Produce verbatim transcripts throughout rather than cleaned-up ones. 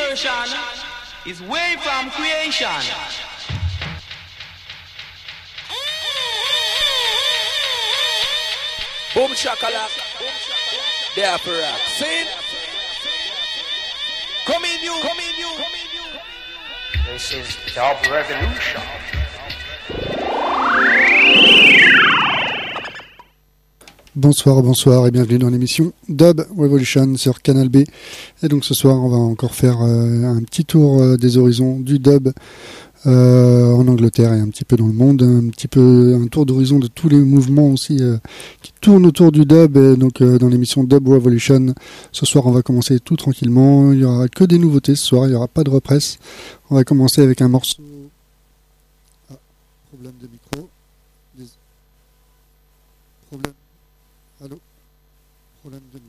version is way from creation. Boom shakalak, there for rock. Sing. Come in you, come in you, come in you. This is Dub Revolution. Bonsoir, bonsoir et bienvenue dans l'émission Dub Revolution sur Canal B. Et donc ce soir on va encore faire euh, un petit tour euh, des horizons du dub euh, en Angleterre et un petit peu dans le monde, un petit peu un tour d'horizon de tous les mouvements aussi euh, qui tournent autour du dub. Et donc euh, dans l'émission Dub Revolution, ce soir on va commencer tout tranquillement, il y aura que des nouveautés ce soir, il n'y aura pas de represse. On va commencer avec un morceau... Ah, problème de micro. Des... Problème... Allô? Problème de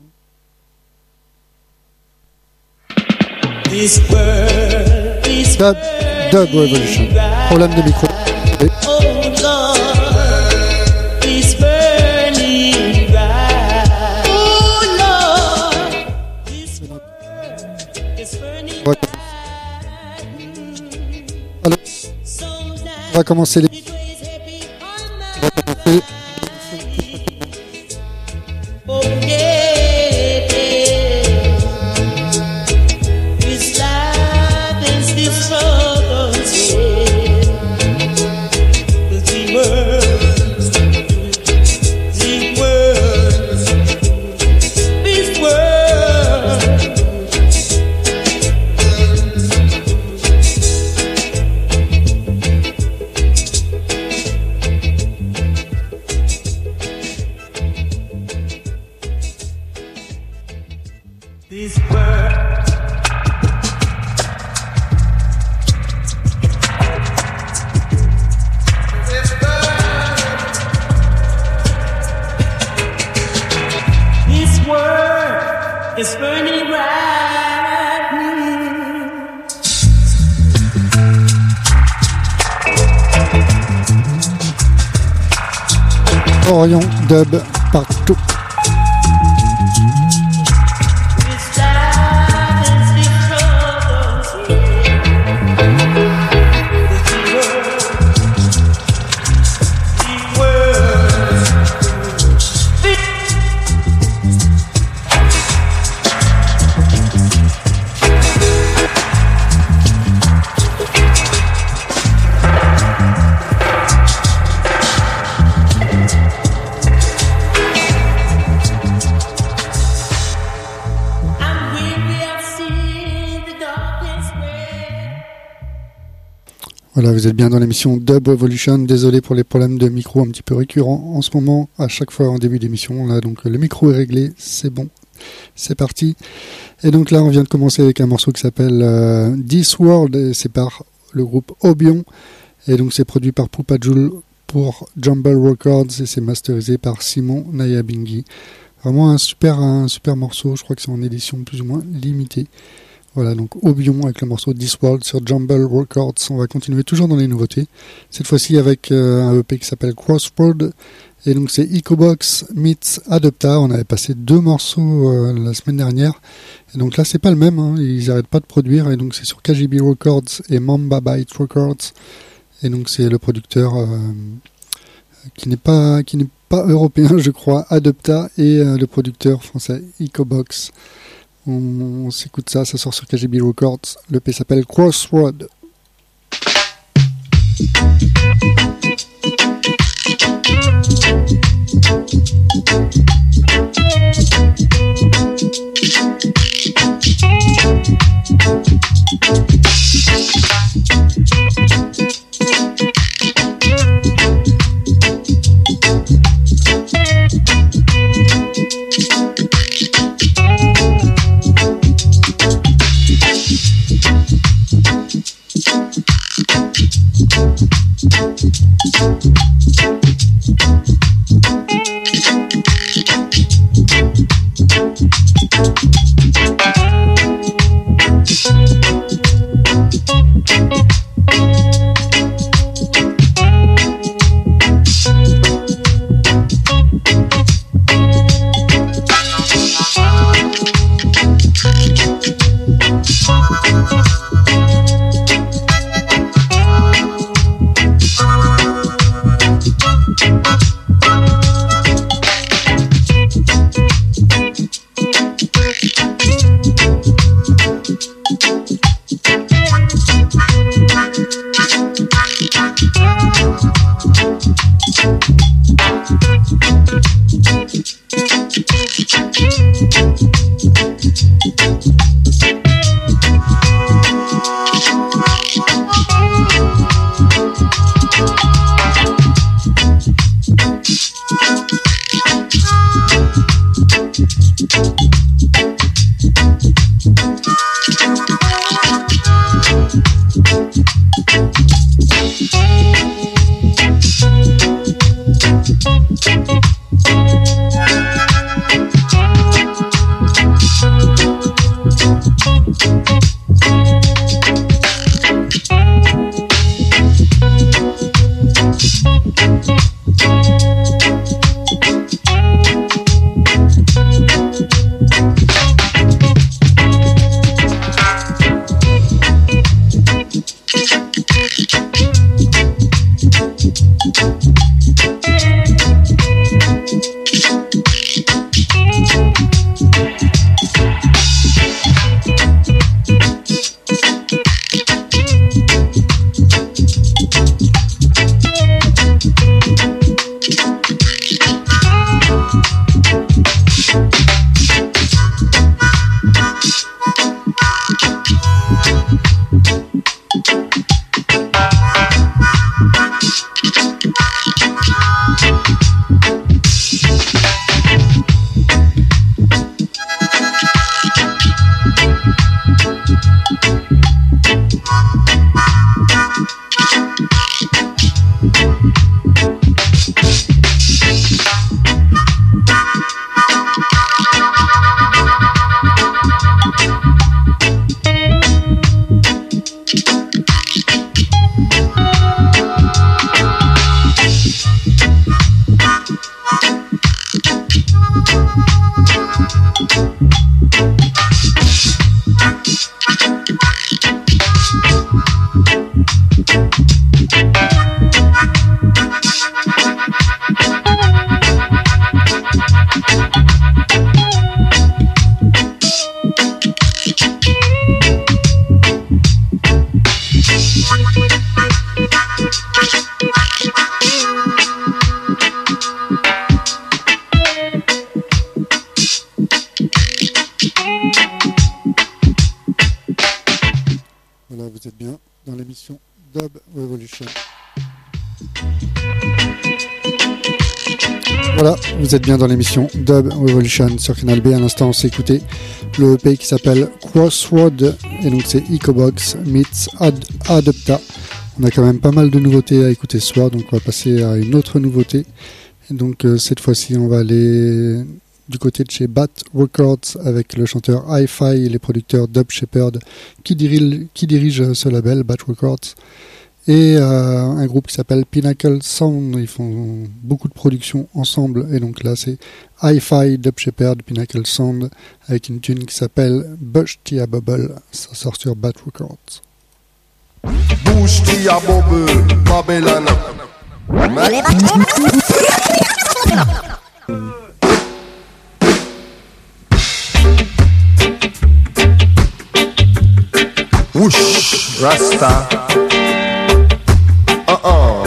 micro. This world is Dub, Dub Revolution. Problème de micro. Oui. Oh Lord, is burning bright. Oh Lord, this world is burning Ouais. Allô? On va commencer les... On va commencer... Oh yeah, this life is this struggles, the world, the world, this world. This world, this world, this world is burning bright. Orion Dub partout. Voilà, vous êtes bien dans l'émission Dub Revolution. Désolé pour les problèmes de micro un petit peu récurrents en ce moment. À chaque fois en début d'émission, là, donc le micro est réglé, c'est bon, c'est parti. Et donc là, on vient de commencer avec un morceau qui s'appelle euh, This World, et c'est par le groupe Obion. Et donc c'est produit par Poupa Joule pour Jumble Records et c'est masterisé par Simon Nyabinghi. Vraiment un super, un super morceau. Je crois que c'est en édition plus ou moins limitée. Voilà, donc Obion avec le morceau This World sur Jumble Records. On va continuer toujours dans les nouveautés. Cette fois-ci avec euh, un E P qui s'appelle Crossroad. Et donc c'est Ecobox meets Adopta. On avait passé deux morceaux euh, la semaine dernière. Et donc là c'est pas le même, hein. Ils n'arrêtent pas de produire. Et donc c'est sur K G B Records et Mamba Byte Records. Et donc c'est le producteur euh, qui n'est pas qui n'est pas européen, je crois, Adopta, et euh, le producteur français Ecobox. On, on s'écoute ça, ça sort sur K G B Records. Le P s'appelle Crossroad. Vous êtes bien dans l'émission Dub Revolution sur Canal B. À l'instant, on s'est écouté le E P qui s'appelle Crossroad et donc c'est Ecobox meets Ad- Adopta. On a quand même pas mal de nouveautés à écouter ce soir, donc on va passer à une autre nouveauté. Et donc euh, cette fois-ci, on va aller du côté de chez Bat Records avec le chanteur Hi-Fi et les producteurs Dub Shepherd qui dirigent, qui dirigent ce label Bat Records. Et euh, un groupe qui s'appelle Pinnacle Sound, ils font beaucoup de productions ensemble, et donc là c'est Hi-Fi, Dub Shepherd, Pinnacle Sound, avec une tune qui s'appelle Bush Tia Bubble, ça sort sur Bat Records. Bush Tia Bubble, Babylon. Whoosh, Rasta. Uh-uh.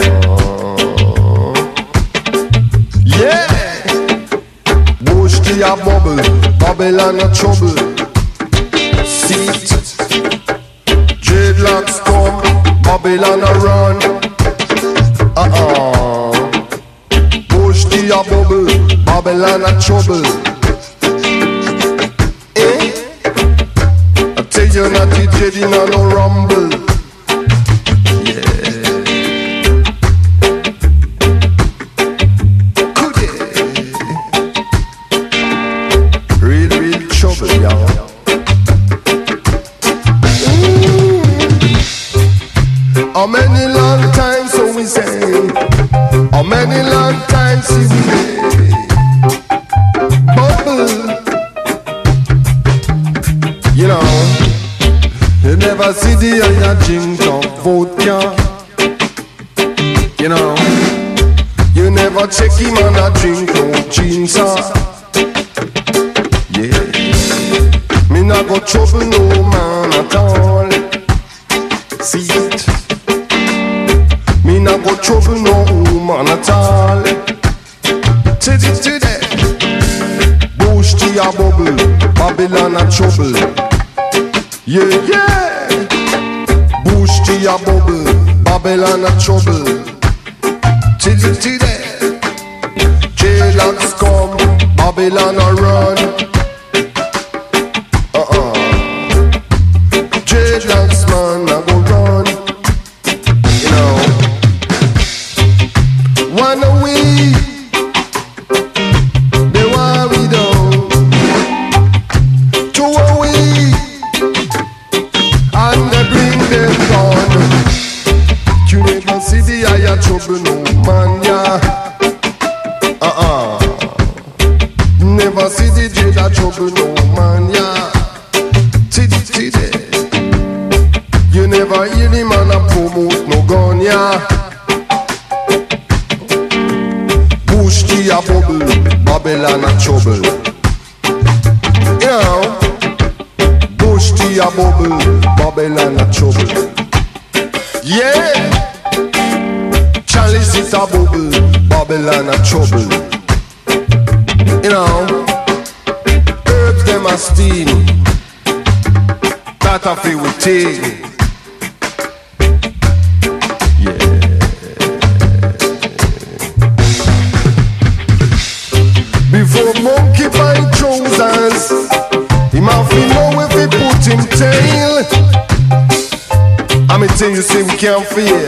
Yeah. Bush Tia Bubble, Babylon a trouble. Seat. Dreadlocks come, Babylon a run. Uh-uh. Bush Tia Bubble, Babylon a trouble. Eh? I tell you not to Jedi no no rumble. How many long times so we say? How many long times see we say? Bubble, you know. never see the higher drink of vodka. You know, you never check him on a drink no jeans. Yeah, me not go trouble no man at all. See it, me not go trouble no woman at all. Titty titty, bush tea a bubble, Babylon a trouble. Yeah yeah, bush tea a bubble, Babylon a trouble. Titty titty, J-Locks come, Babylon a run. Uh-uh, J-Locks man a go run. You know, one away, they want we down. Two away, and they bring them down. You never see the higher trouble no man, yeah. Uh-uh, never see the Jada trouble no man, yeah. Tiddy tiddy, you never hear the man a promote no gun, yeah. Bush tea a bubble, Babylon a trouble. You know, bush tea a bubble, Babylon a trouble. Yeah, Chalice is a bubble, Babylon a trouble. You know, herbs them a steam, that a feel with tea. Yeah. Before monkey buy trousers, he must know if he put him tail. I'ma tell you, see, we can't feel.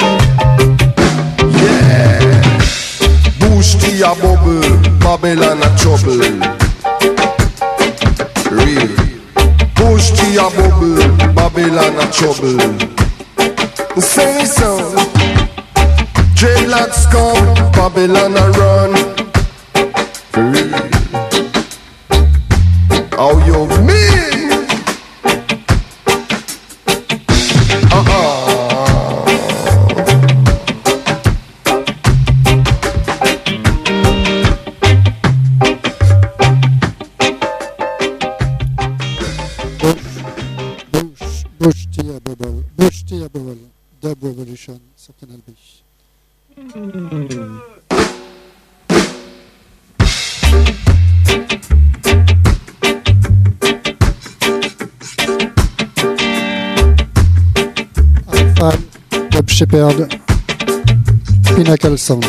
Yeah, bush tea a bubble, Babylon a trouble. Real, bush tea a bubble, Babylon a trouble. Say so, J-Locks come, Babylon a run. Real, how you mean? Dub Revolution sur Canal B. Alpha, Dub Shepherd, Pinnacle Sound.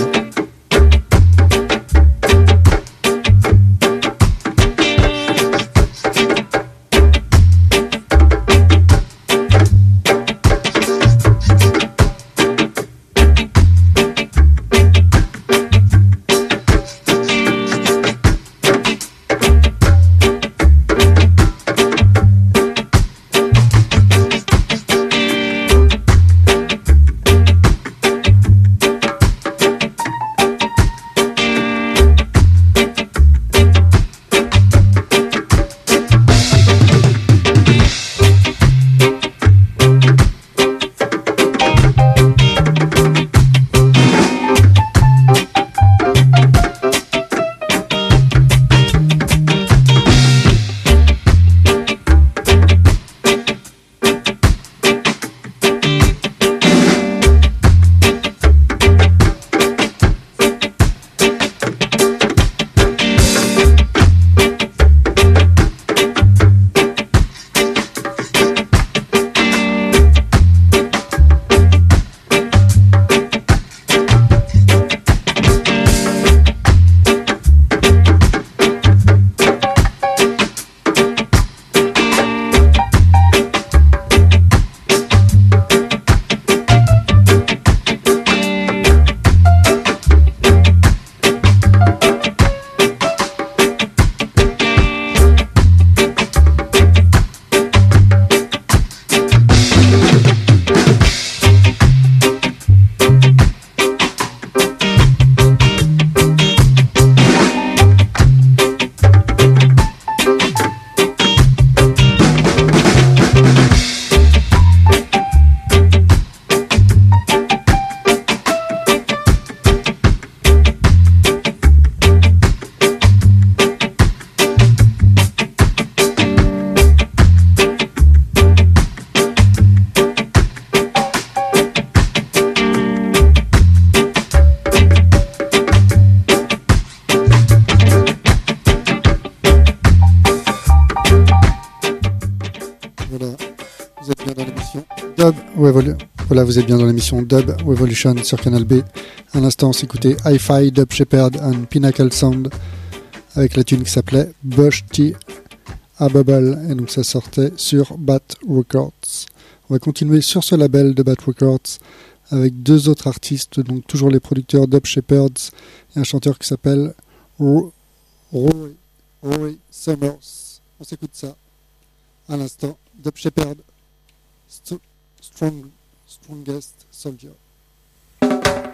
Vous êtes bien dans l'émission Dub Revol- Voilà, vous êtes bien dans l'émission Dub Revolution sur Canal B. À l'instant, on s'écoutait Hi-Fi, Dub Shepherd and Pinnacle Sound avec la tune qui s'appelait Bush T. A Bubble, et donc ça sortait sur Bat Records. On va continuer sur ce label de Bat Records avec deux autres artistes, donc toujours les producteurs Dub Shepherds et un chanteur qui s'appelle Roy, Roy Summers. On s'écoute ça à l'instant. Dub Shepherd, St- Strong, Strongest Soldier. Oh,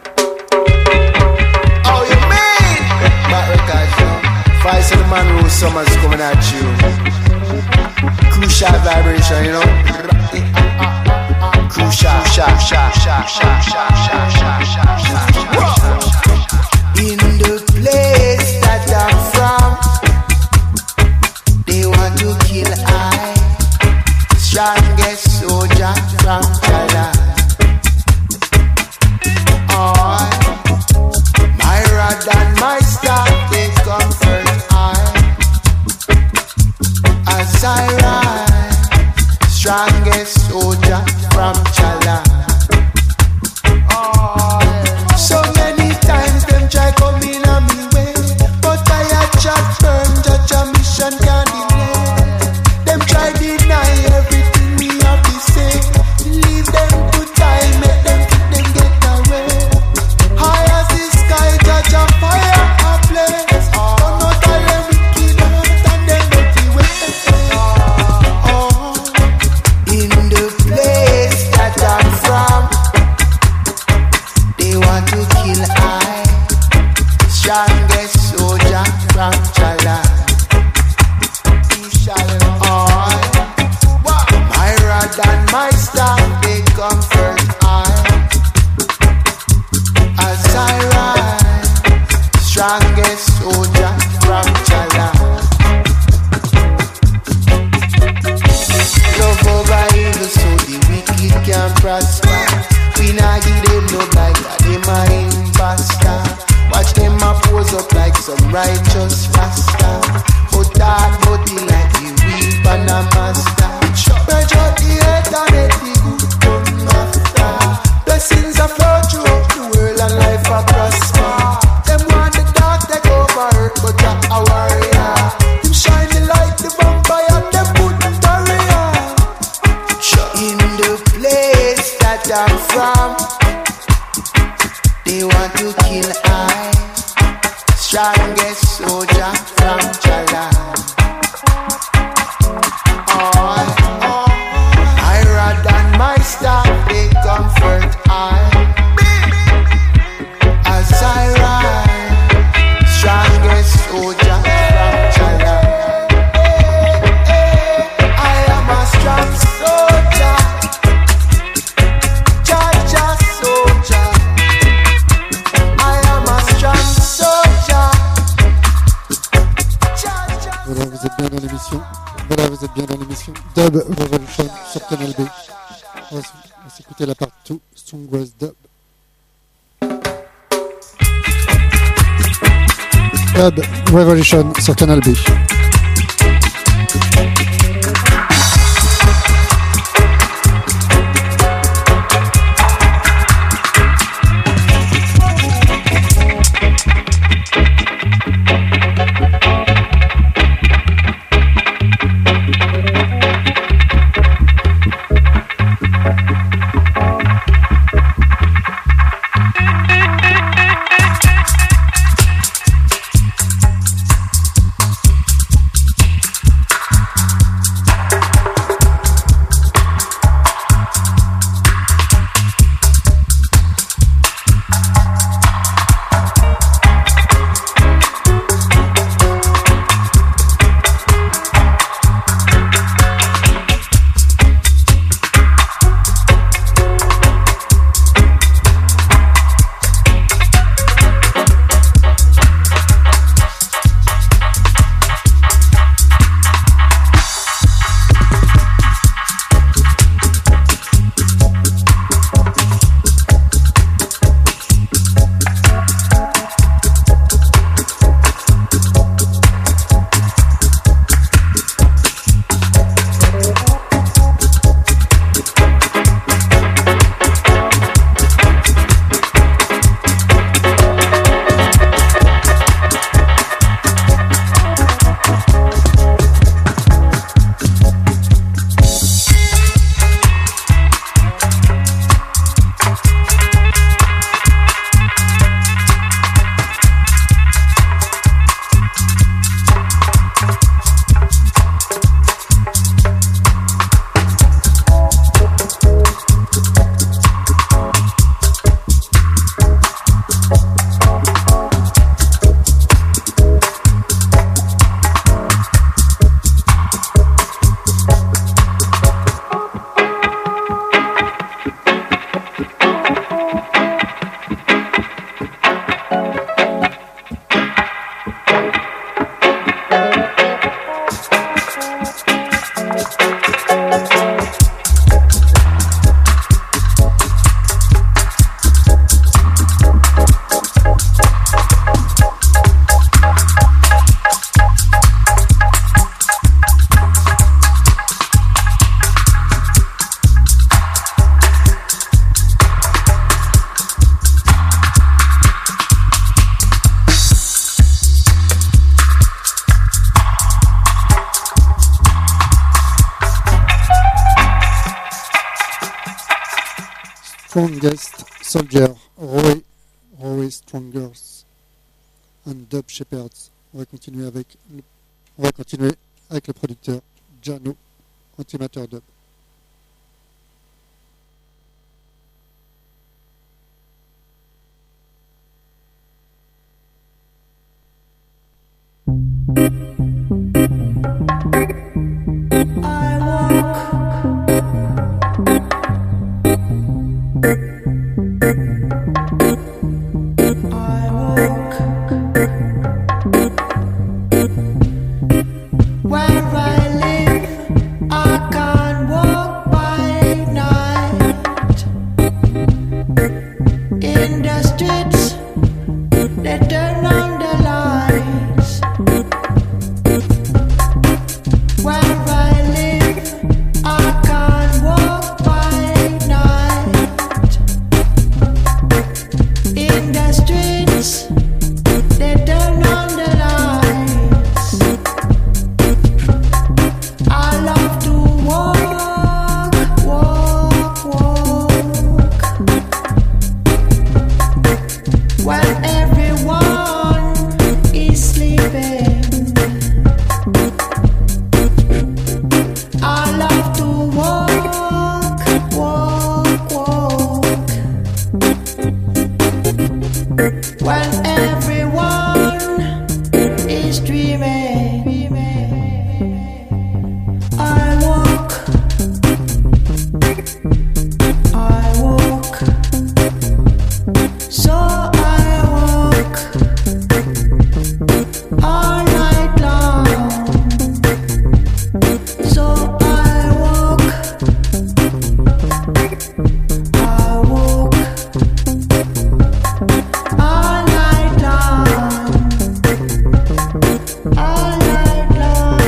you mean? Bat Records, yo. Vice of the man Roy Summers coming at you. Crucial vibration, you know. Crucial, sha, sha, sha, sha, sha, sha, sha, sha, sha. In the place that I'm from, they want to kill I, strongest soldier from Chala. Oh, my rod and my staff, they comfort I, as I ride, strongest soldier from Chala. Oh, so many times them try come in on me way, but I a chat burn, judge a mission can't delay. Them try deny everything me have to say. Leave them to time, make them think them get away. High as the sky, judge a fire a place. Don't know that them wicked out and them dirty way. Oh, in the place that I'm from, they want to kill I, strongest soldier from Chala. Oh, my rod and my staff, they comfort I, as I ride, strongest soldier from Chala. Love over evil so the wicked can prosper. We not give them no like that, them a imposter. Watch them a pose up like some righteous rasta. But that body like the weep and a master. Spread out the earth and let the good come after. Blessings are flow throughout the world and life a prosper. Them want the dark take over earth, but Jah a warrior. Him shine the light, the vampire, them put the barrier. In the place that I'm from, they want to kill I, strongest soldier from Chala. Oh, oh, I rod and my staff, they comfort I, as I ride, strongest soldier from Chala. I am a strong soldier, Jaja soldier. I am a strong soldier. Voilà, vous êtes bien dans l'émission. Voilà, vous êtes bien dans l'émission Dub Revolution sur Canal B. On va s- on va s'écouter la part deux, Strongest Dub. Dub Revolution sur Canal B. Strongest Soldier, Roy, Roy Strongers and Dub Shepherds. On va continuer avec le, on va continuer avec le producteur Jano, Antimatter Dub. I walk I walk where I live. I can't walk by night in the streets. They turn on the lights. Where I live, I can't walk by night in the streets. They turn on the lights. I love to walk, walk, walk when everyone is sleeping. I love to walk, walk, walk when everyone is dreaming. I walk, I walk, so I walk all night long. So I walk, I walk all night long, all night long.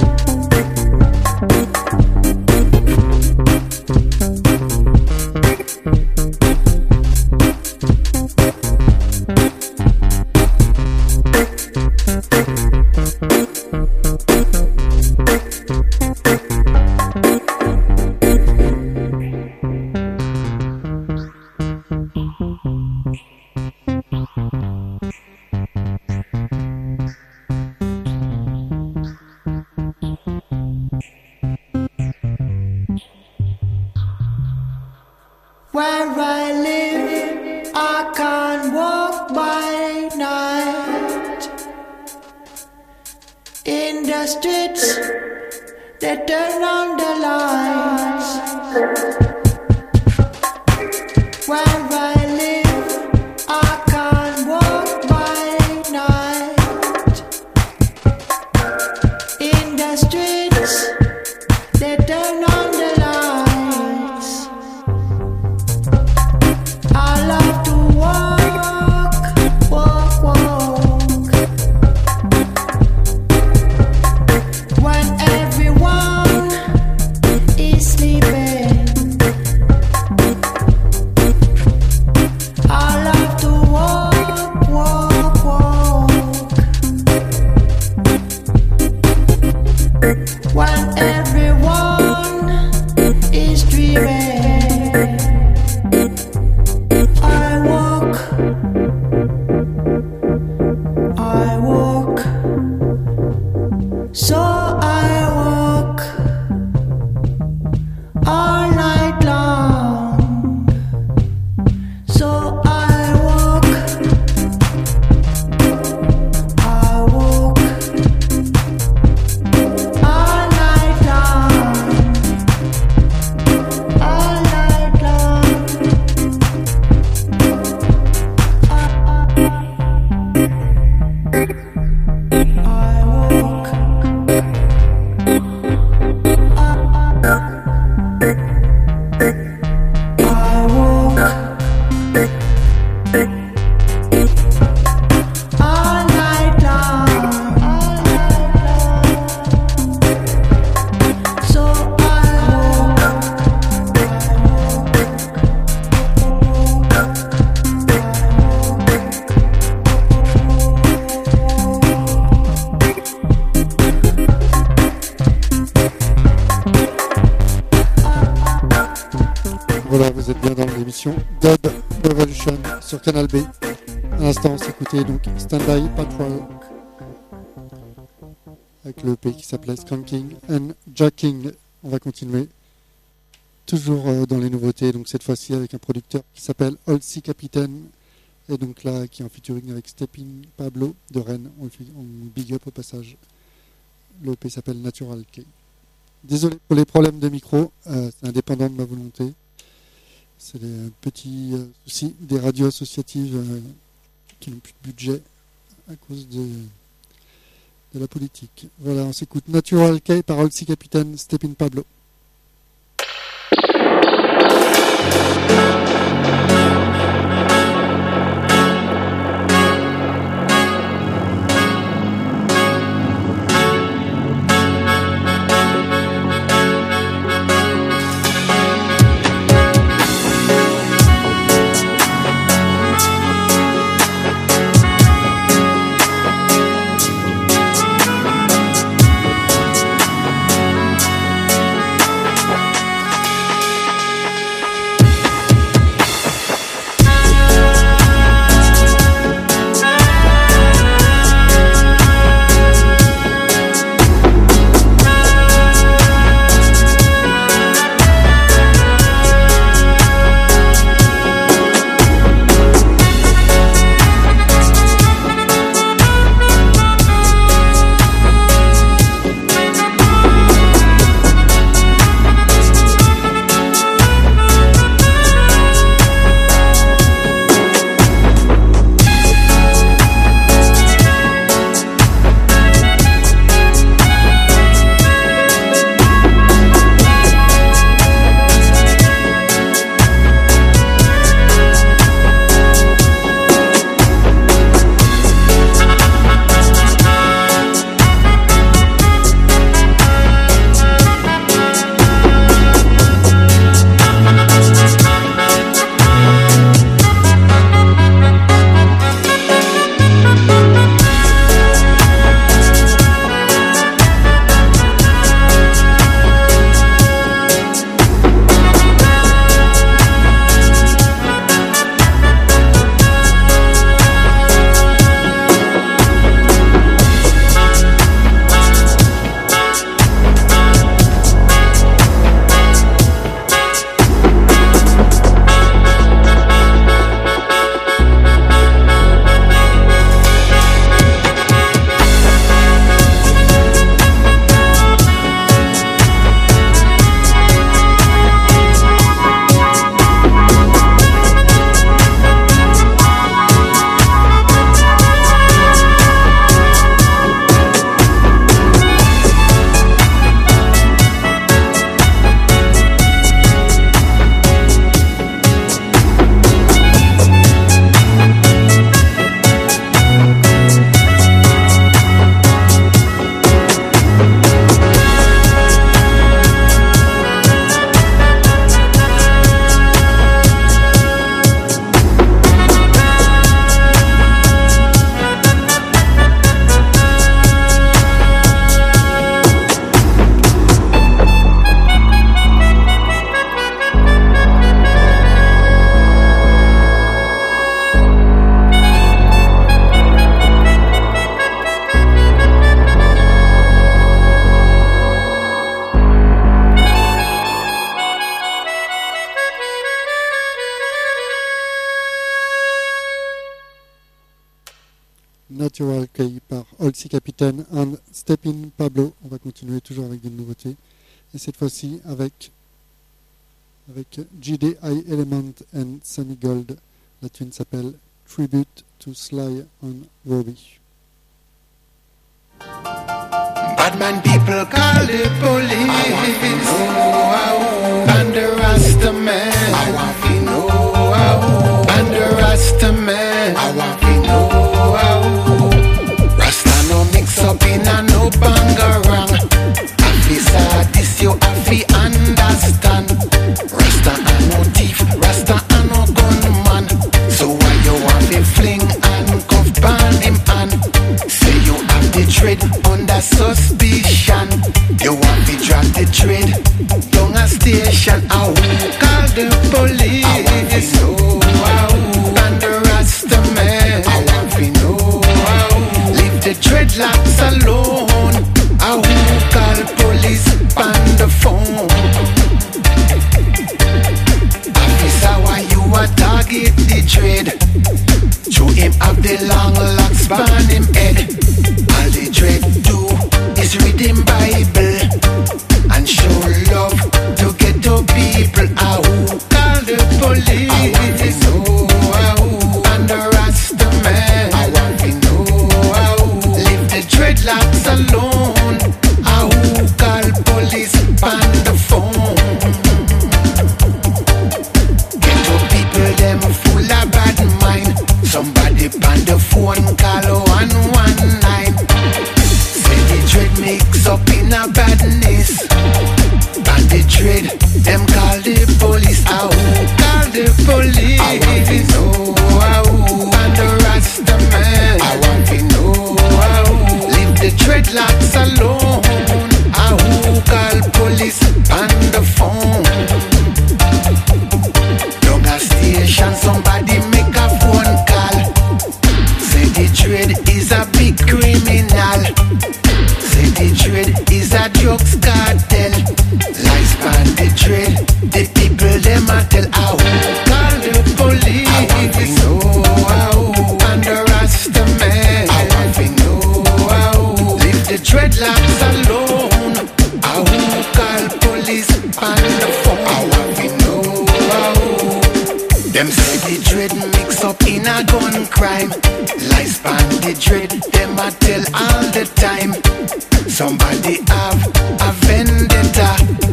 Where I live, I can't walk by night in the streets. They turn on the lights. Where I live, I can't walk by night in the streets. They turn on the lights. I love to walk, walk, walk when everyone is sleeping. I love to walk, walk, walk when everyone is dreaming. I walk, I walk, so I walk all night long. So I walk, I walk all night long, all night long. Voilà, vous êtes bien dans l'émission Dub Revolution sur Canal B. À l'instant, on s'écoutait donc Stand-By Patrol avec le E P qui s'appelait Skanking and Jacking. On va continuer toujours euh, dans les nouveautés, donc cette fois-ci avec un producteur qui s'appelle Old Sea Captain et donc là qui est en featuring avec Steppin Pablo de Rennes. On le fait, on big up au passage. Le E P s'appelle Natural K. Désolé pour les problèmes de micro, euh, c'est indépendant de ma volonté. C'est des petits euh, soucis des radios associatives euh, qui n'ont plus de budget à cause de, de la politique. Voilà, on s'écoute Natural K par Old Sea Captain, Steppin Pablo. Natural K par Old Sea Captain and Steppin Pablo. On va continuer toujours avec des nouveautés. Et cette fois-ci avec, avec G D I Element and Sunny Gold. La tune s'appelle Tribute to Sly on Robbie. Bad man people call the police. And the Rasta man. I want to know how. And the Rasta man. I want to know how. Rasta no mix up in a no bangarang. Officer, this you have to understand. Rasta and no thief, Rasta and no gunman. So why you want to fling and cuff ban him and say you have the trade under suspicion. You want to drop the trade down a station. How police. I want to know how. And the Rasta man. I want to know how. Leave the dreadlocks alone. How who call police on the phone? Officer, why you a target the dread? Show him have the long locks on him head. All the dread do is read him Bible and show love to get to people. Ah, who call the police? I want to know how. And the Rasta man. I want to know how. Leave the dreadlocks alone. Ah, who call police on the phone? Get to people them full of bad mind. Somebody on the phone call one one nine. Say the dread mix up in a badness. And the dread, them call the police. Ah, who call the police? I want to know how. And the Rasta man. I want to know how. Leave the dreadlocks alone. Ah, who call police on the phone? Down a station, somebody make a phone call. Say the dread is a big criminal. Say the dread is a drugs cartel. Lies on the dread, the people them a tell. Ah, who call the police? I want to know how. And the Rasta man. I want to know how. Leave the dreadlocks alone. Ah, who call police on the phone? I want to know how. Them say the dread mix up in a gun crime. Lies on the dread, them a tell all the time. Somebody have a vendetta.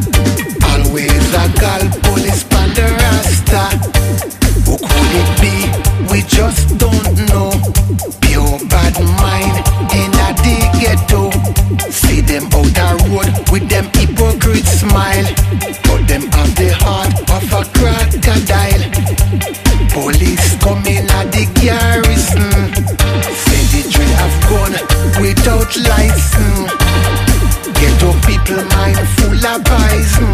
Always a call police on the Rasta. Who could it be? We just don't know. Pure bad mind in a the ghetto. See them out the road with them hypocrite smile. But them have the heart of a crocodile. Police come in at the garrison. Say the dread have gone without license. Ghetto people mind full of poison.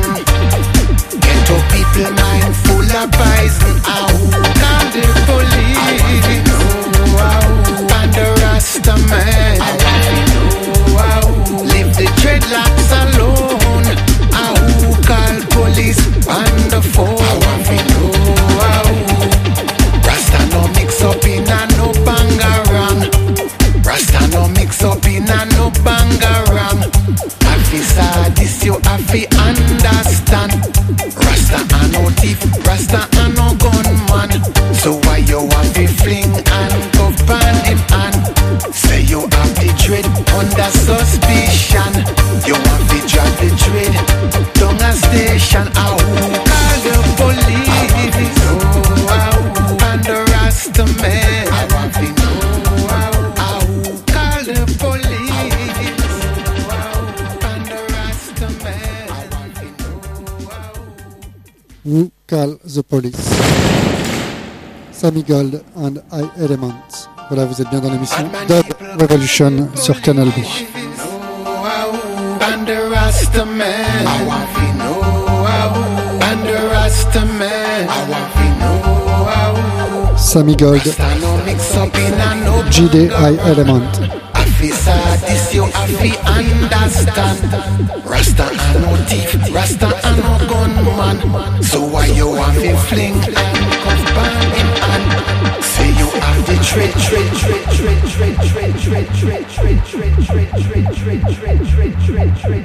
Ghetto people mind full of poison. Ah, who call the police? I want to know how. And the Rasta man. I want to know how. Leave the dreadlocks alone. Ah, who call police on the phone? I want to know how. Rasta no mix up in a no bangarang. Rasta no mix up in a no bangarang. Officer, this you have to understand. Rasta a no thief, Rasta a no gunman. So why you want to fling and go ban him hand? Say you have the dread under suspicion. You want to drop the dread down a station. Ah, who call the police? I want to know how. And the Rasta man. I want to know how. Ah, who call the police? I want to know how. And the Rasta man. I want to know how. Who Call the Police. Sammy Gold and I Element. Voilà, vous êtes bien dans l'émission Dub Revolution sur Canal B. And the Rasta man. I want to know how. And the Rasta man. I want to know how. Sammy Gold, G D I Element. Officer, this you have to understand. Rasta a no thief, Rasta a no gunman. So why you want to fling and cuff bang him and say you have the trade, trade, trade, trade, trade, trade, trade, trade, trade, trade, trade, trade, trade, trade, trade, trade,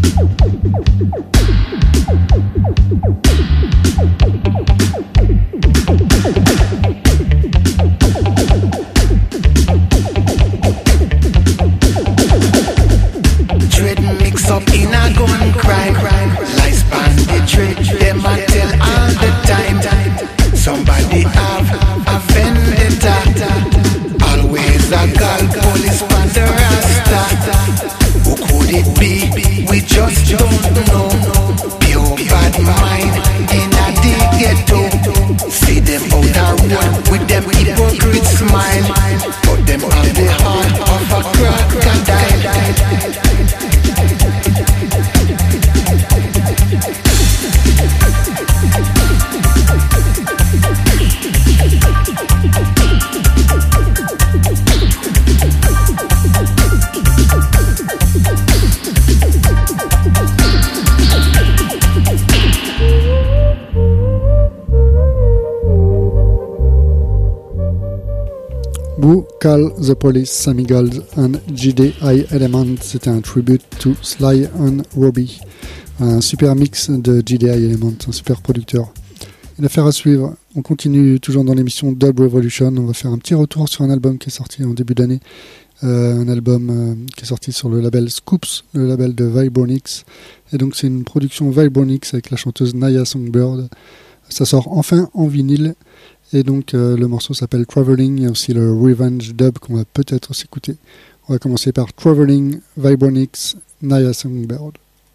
Call the Police, Sammy Gold and G D I Element. C'était un tribute to Sly and Robbie. Un super mix de G D I Element, un super producteur. Une affaire à suivre. On continue toujours dans l'émission Dub Revolution. On va faire un petit retour sur un album qui est sorti en début d'année. Euh, un album euh, qui est sorti sur le label Scoops, le label de Vibronix. Et donc c'est une production Vibronix avec la chanteuse Naya Songbird. Ça sort enfin en vinyle. Et donc euh, le morceau s'appelle Traveling. Il y a aussi le Revenge Dub qu'on va peut-être s'écouter. On va commencer par Traveling, Vibronix, Naya Songbird.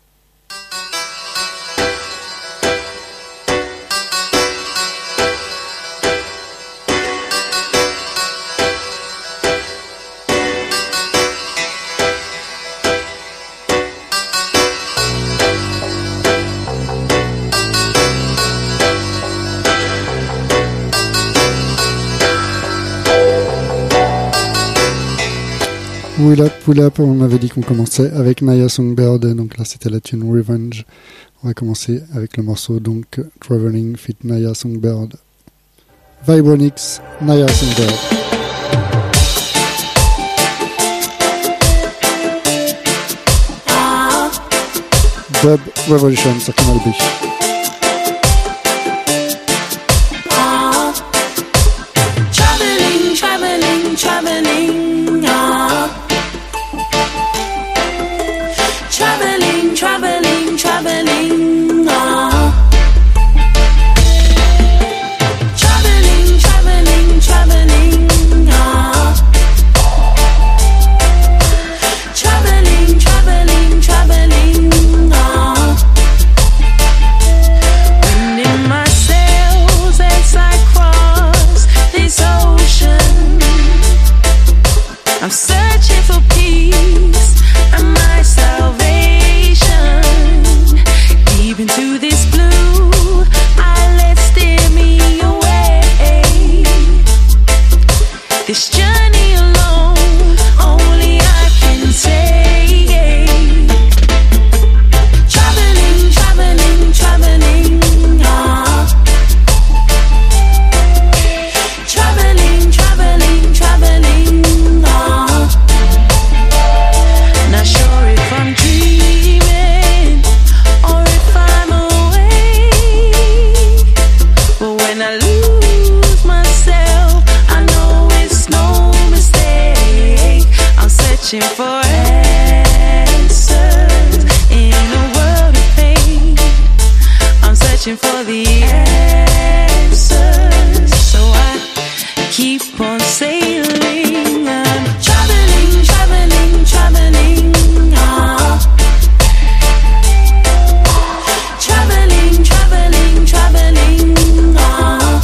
Pull Up, Pull Up, on avait dit qu'on commençait avec Naya Songbird, donc là c'était la tune Revenge. On va commencer avec le morceau donc Traveling Fit Naya Songbird. Vibronix, Naya Songbird. Dub Revolution, Circumal B. Traveling, traveling, traveling, ah. Traveling, traveling, traveling, ah. Traveling, traveling, traveling, ah. Traveling, traveling, traveling, ah. Wind in my sails as I cross this ocean. I'm searching for peace and my salvation. Deep into this blue, I let steer me away. This journey alone, only I can take. Traveling, traveling, traveling, ah. Traveling, traveling, traveling, ah. Not sure if I'm dreaming or if I'm awake, but when I lose myself, I know it's no mistake. I'm searching for answers in a world of pain. I'm searching for the answers, so I keep on sailing. I'm traveling, traveling, traveling, ah. Traveling, traveling, traveling, ah.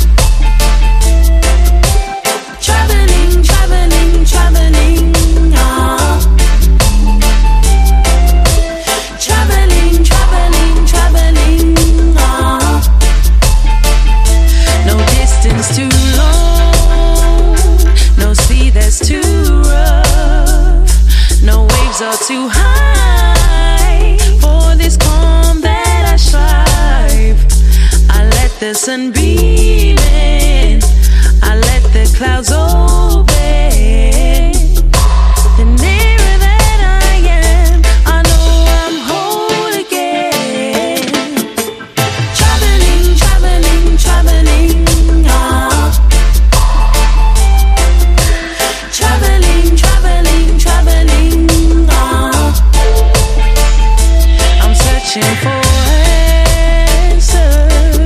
Traveling, traveling, traveling, ah. Traveling, traveling, traveling, ah. No distance too long, no sea that's too rough, no waves are too high for this calm that I strive. I let the sun beam in, I let the clouds open. The nearer that I am, I know I'm home. searching for answers.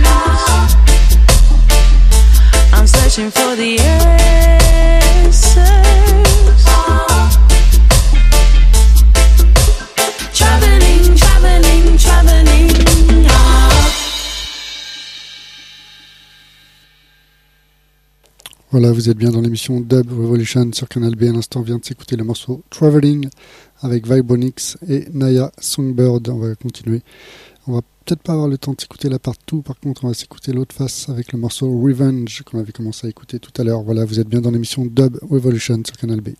I'm searching for the answers. Traveling, traveling, traveling. Voilà, vous êtes bien dans l'émission Dub Revolution sur Canal B. À l'instant, on vient de s'écouter le morceau Traveling avec Vibonix et Naya Songbird. On va continuer. On va peut-être pas avoir le temps de s'écouter la partout. Par contre, on va s'écouter l'autre face avec le morceau Revenge qu'on avait commencé à écouter tout à l'heure. Voilà, vous êtes bien dans l'émission Dub Revolution sur Canal B.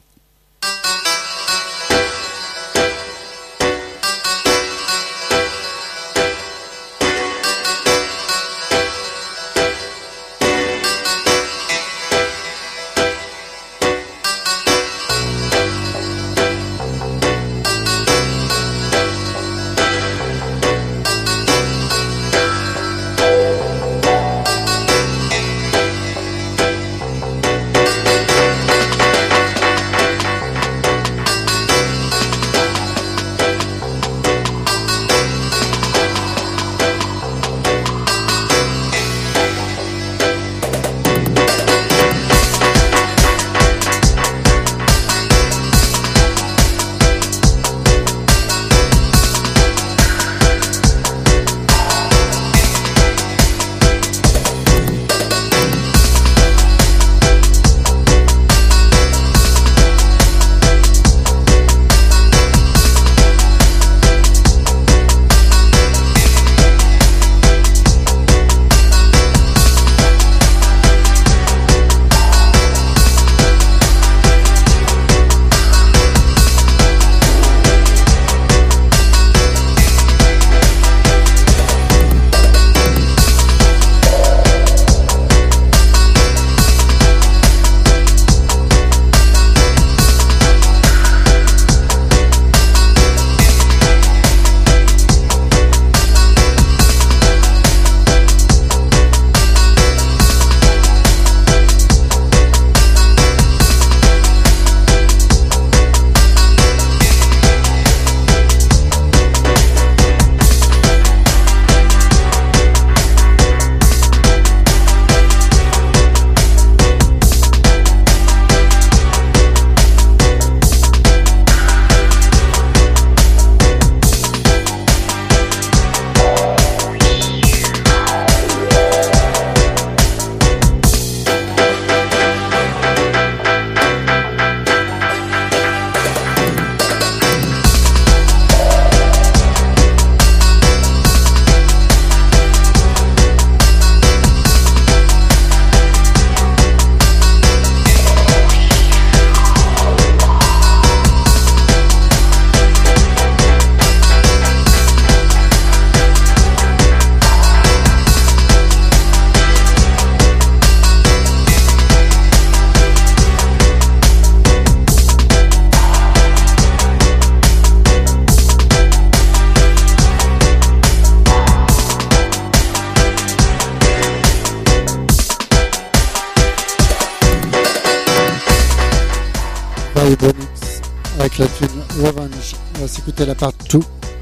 Avec la tune Revenge, on va s'écouter la part deux,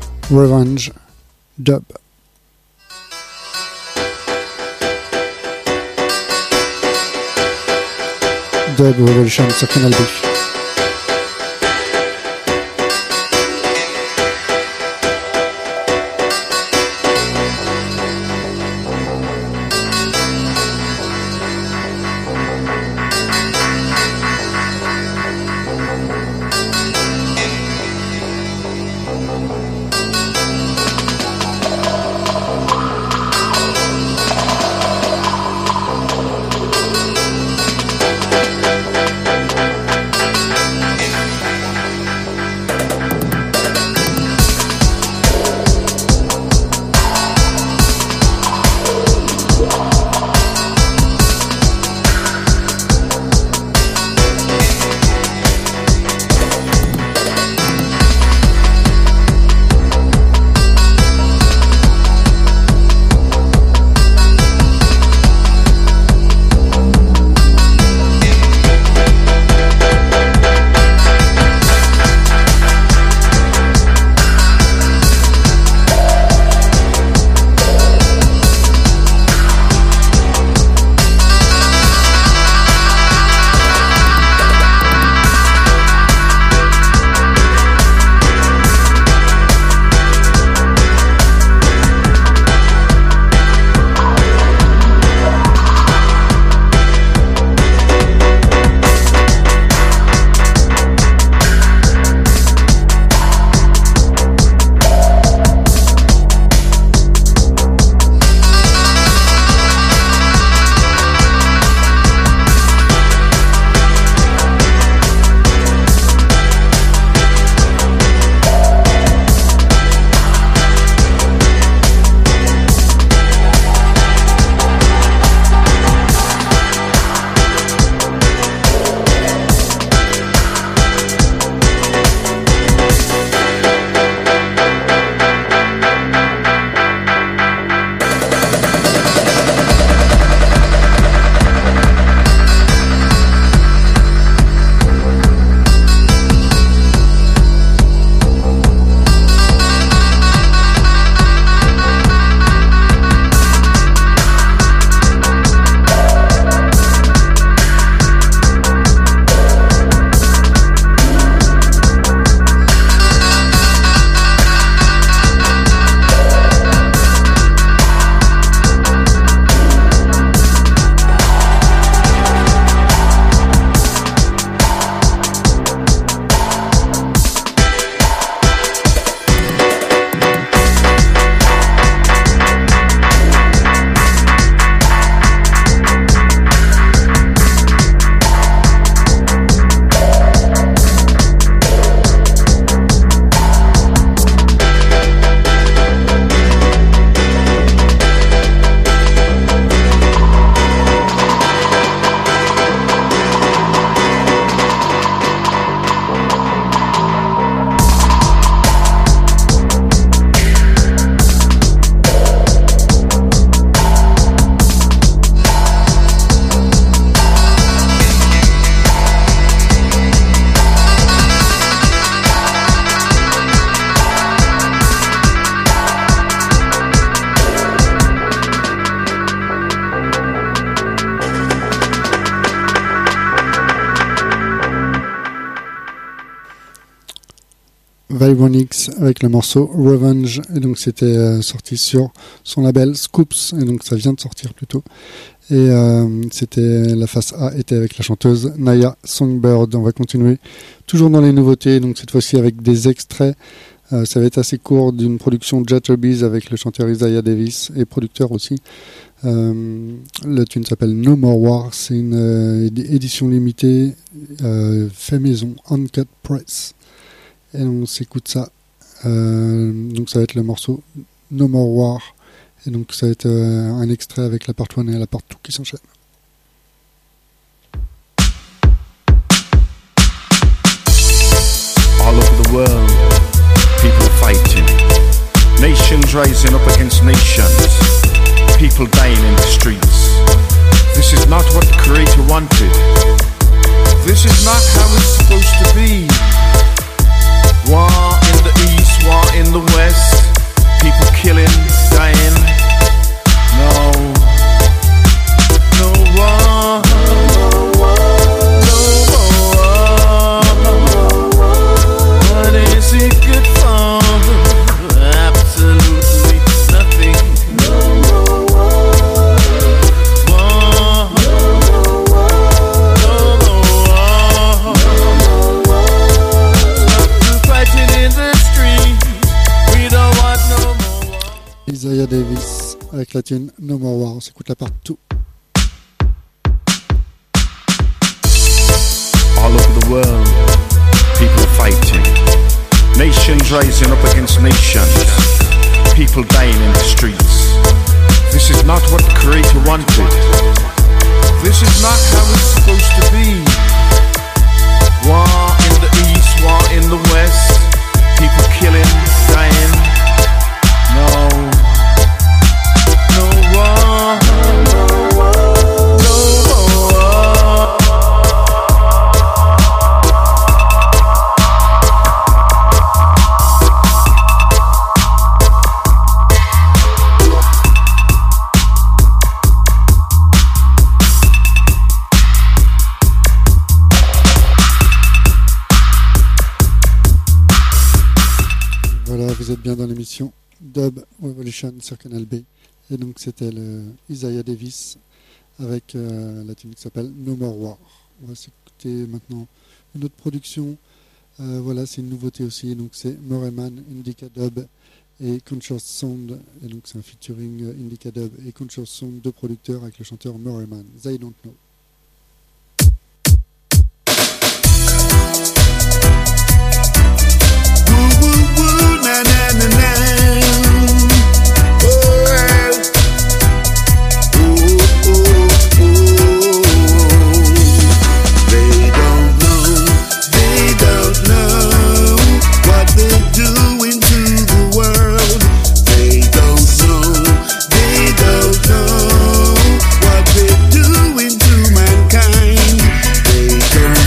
Revenge Dub. Dub Revolution sur Canal B. Vibronix avec le morceau Revenge, et donc c'était euh, sorti sur son label Scoops, et donc ça vient de sortir plutôt. Et euh, c'était la face A était avec la chanteuse Naya Songbird. On va continuer toujours dans les nouveautés, donc cette fois-ci avec des extraits. Euh, ça va être assez court d'une production Jatterbees avec le chanteur Isaiah Davis et producteur aussi. Euh, le tune s'appelle No More War, c'est une euh, édition limitée euh, fait maison, Uncut Press. Et on s'écoute ça. Euh, donc ça va être le morceau No More War. Et donc ça va être euh, un extrait avec la part un et la part deux qui s'enchaînent. All over the world, people fighting. Nations rising up against nations. People dying in the streets. This is not what the Creator wanted. This is not how it's supposed to be. War in the east, war in the west. People killing, dying. No, no war. No war. What is it good for? Absolutely nothing. No war. War. No war. Stop fighting in the street. We don't want no more. Isaiah Davis avec la tune No More War. On s'écoute la part deux. All over the world, people fighting. Nations rising up against nations. People dying in the streets. This is not what the Creator wanted. This is not how it's supposed to be. War in the east, war in the west. People killing, dying. No. No war. No war. Voilà, vous êtes bien dans l'émission Dub Revolution sur Canal B. Et donc c'était le Isaiah Davis avec euh, la tune qui s'appelle No More War. On va s'écouter maintenant une autre production. Euh, voilà, c'est une nouveauté aussi. Donc c'est Moreman, Indica Dub et Conscious Sound. Et donc c'est un featuring euh, Indica Dub et Conscious Sound, deux producteurs avec le chanteur Moreman. They Don't Know. Na na na na.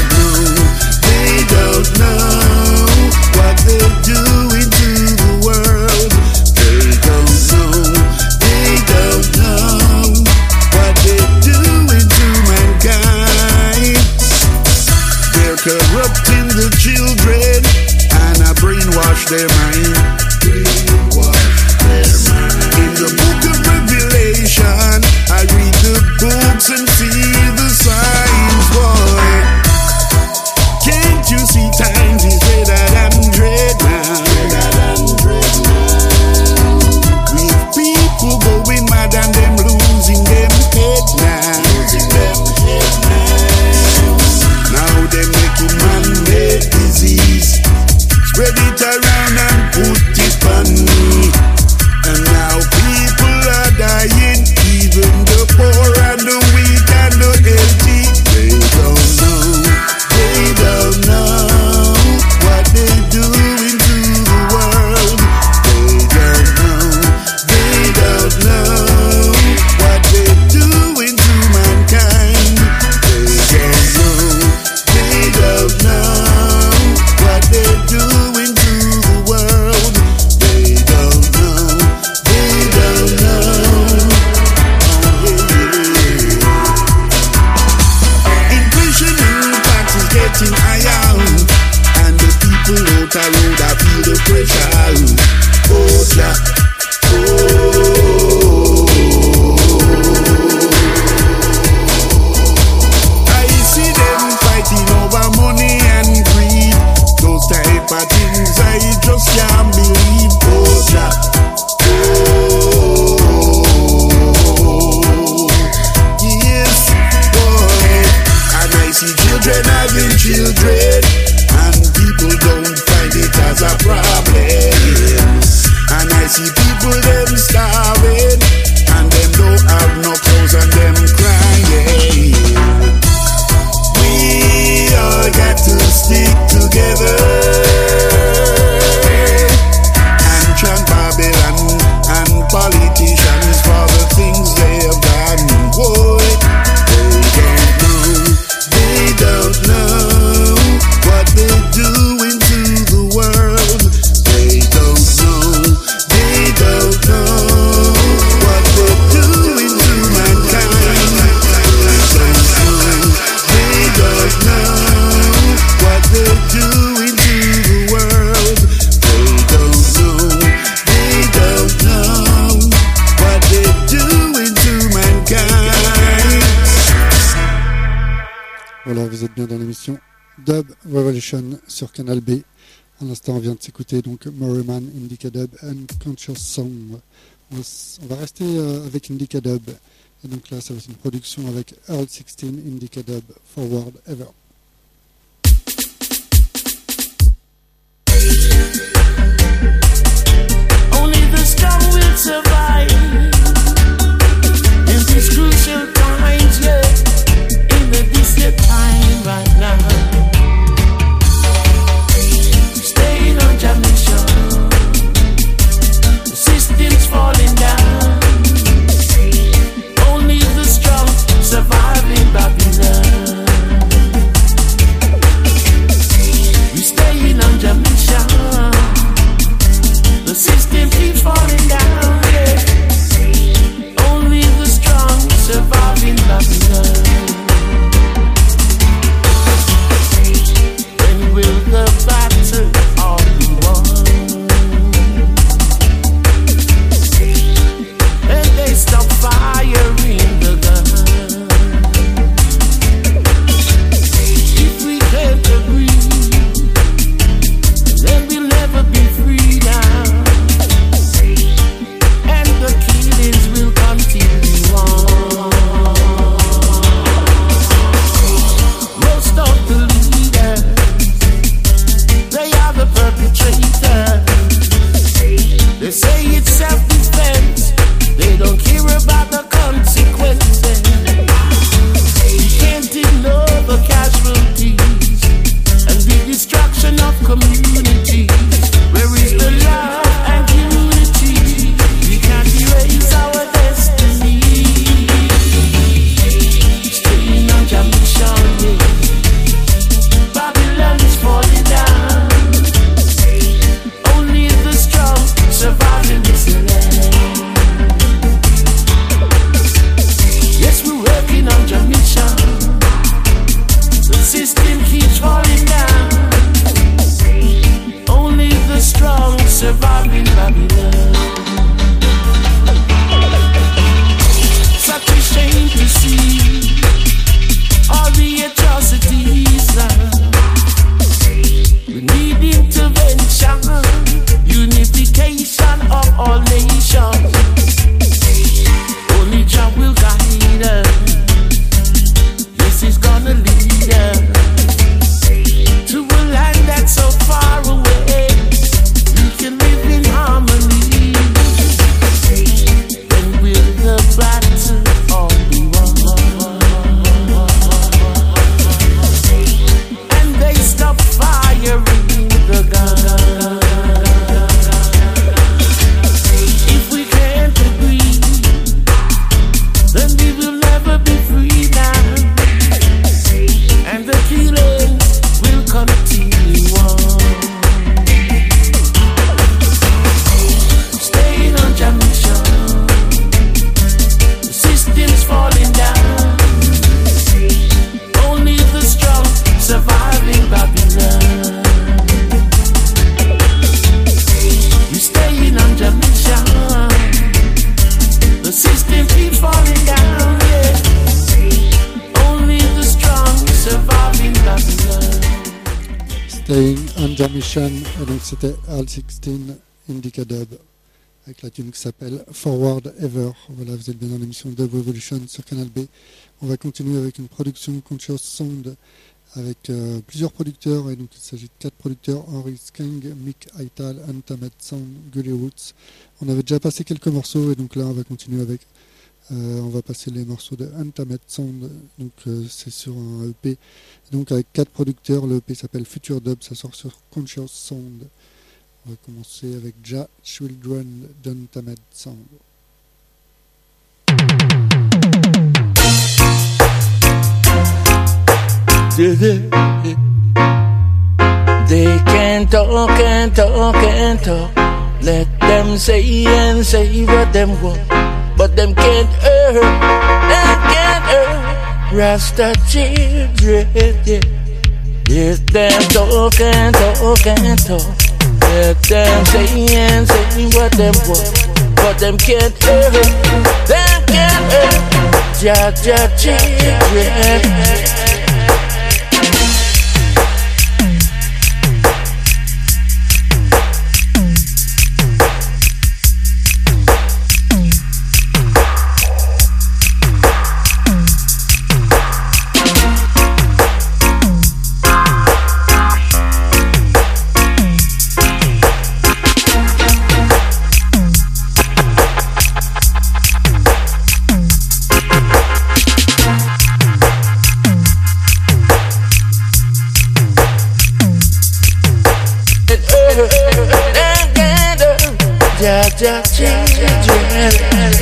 World. bien dans l'émission Dub Revolution sur Canal B. À l'instant, on vient de s'écouter donc Morriman, Indica Dub and Conscious Song. On va, on va rester euh, avec Indica Dub. Et donc là, ça va être une production avec Earl sixteen, Indica Dub, Forward Ever. Only the strong will survive in these crucial times, yeah. In the distant time right now, staying on your mission. The system's falling down. Only the strong survive in Babylon. We staying on your mission. The system keeps falling down, yeah. Only the strong survive in Babylon. When will the battle all be won? And they stop firing the gun. If we can't agree, then we'll never be free now. And the killings will continue on. Most of the leaders, they are the perpetrators. They say it's self-defense. They don't care about the consequences. We can't ignore the casualties and the destruction of communities. Where is the love and unity? We can't erase our destiny. Staying on your mission, yeah. Babylon is falling down. Only the strong survive in this land. Yes, we're working on your mission. The system keeps falling down. Only the strong survive in Babylon. Such a shame to see all the atrocities now. We need intervention, unification of all nations. Only Jah will guide us. This is gonna lead us to a land that's so far away. We can live in harmony. Then will the battle all be won? And they stop firing the gun. If we can't agree, then we will never be free now. And the killing will continue on. Staying on your mission. The system's falling down. Only the strong surviving Babylon. You staying on your mission. The system keeps falling down, yeah. Only the strong survive in Babylon. Staying Under Mission, et donc c'était Earl sixteen, Indica Dub, avec la tune qui s'appelle Forward Ever. Voilà, vous êtes bien dans l'émission Dub Revolution sur Canal B. On va continuer avec une production Conscious Sound avec euh, plusieurs producteurs, et donc il s'agit de quatre producteurs: Henry Skeng, Mick Aital, Untamed Sound, Gully Roots. On avait déjà passé quelques morceaux, et donc là on va continuer avec euh, on va passer les morceaux de Untamed Sound, donc euh, c'est sur un E P, donc avec quatre producteurs. Le E P s'appelle Future Dub, ça sort sur Conscious Sound. On va commencer avec Ja Children d'Untamed Sound. They can talk and talk and talk. Let them say and say what them want, but them can't hurt, them can't hurt Rasta children, yeah. Let them talk and talk and talk. Let them say and say what them want, but them can't hurt, them can't hurt Jah Jah children. ja children.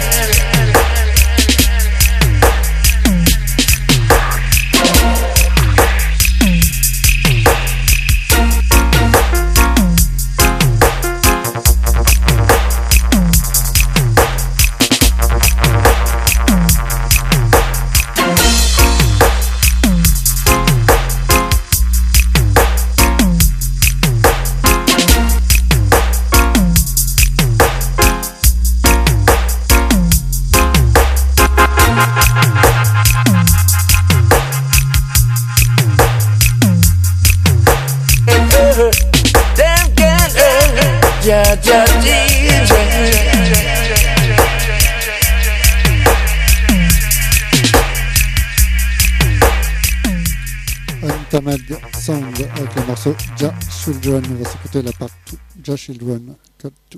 Ja, ja, D J. Untamed Sound avec le morceau Ja Children. On va s'écouter la part deux. Ja Children, cut deux.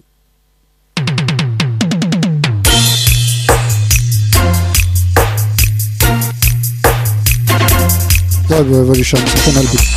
Dub Evolution, c'est un album.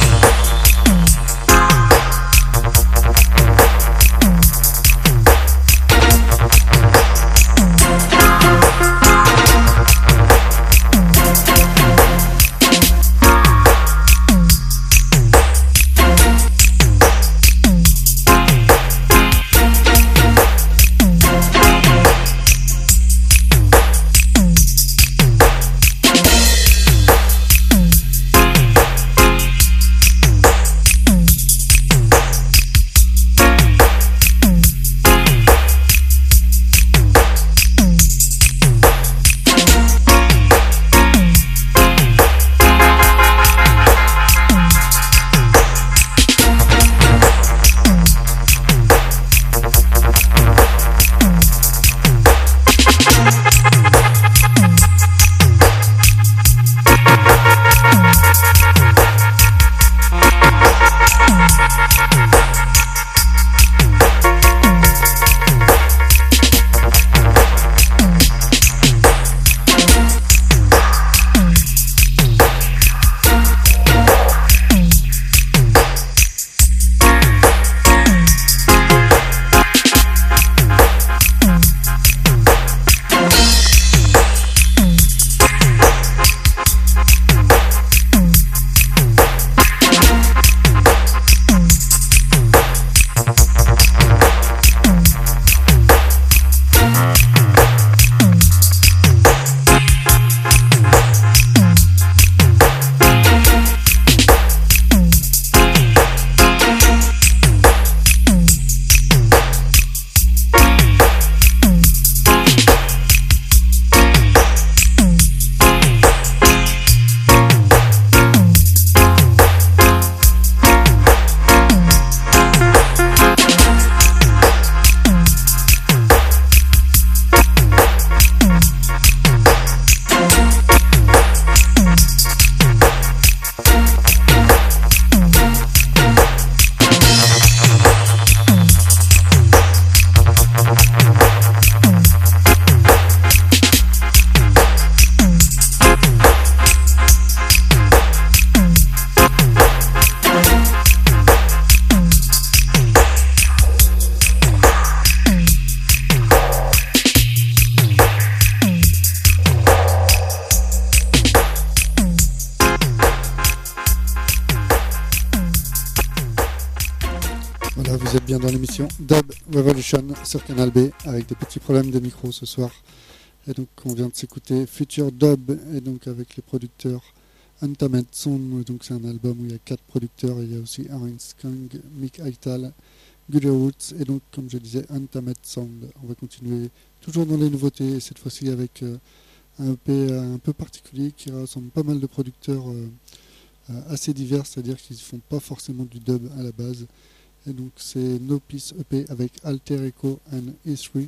Vous êtes bien dans l'émission Dub Revolution sur Canal B avec des petits problèmes de micro ce soir. Et donc on vient de s'écouter Future Dub et donc avec les producteurs Untamed Sound. Donc c'est un album où il y a quatre producteurs. Il y a aussi Aaron Skung, Mick Aital, Good Roots et donc comme je disais Untamed Sound. On va continuer toujours dans les nouveautés et cette fois-ci avec euh, un E P un peu particulier qui rassemble pas mal de producteurs euh, euh, assez divers, c'est-à-dire qu'ils ne font pas forcément du dub à la base. Et donc c'est No Peace E P avec Alter Echo and E trois.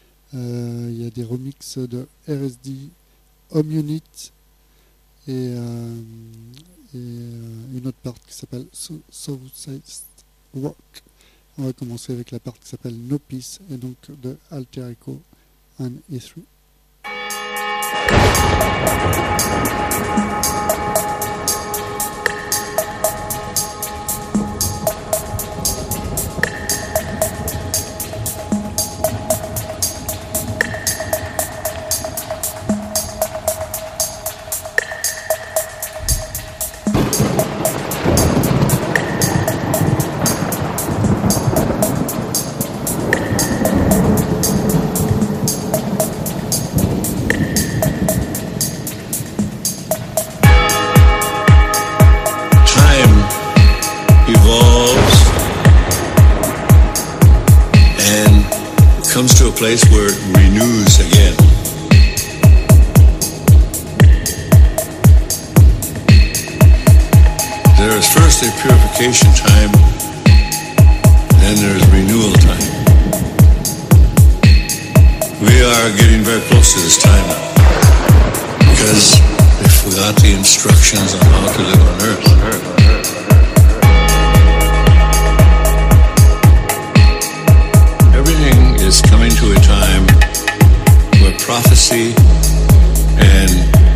Euh, il y a des remixes de R S D, Home Unit et, euh, et euh, une autre part qui s'appelle Southside Rock. On va commencer avec la part qui s'appelle No Peace et donc de Alter Echo and E trois. comes to a place where it renews again. There is first a purification time, then there is renewal time. We are getting very close to this time now, because they forgot the instructions on how to live on earth. Everything is coming to a time where prophecy and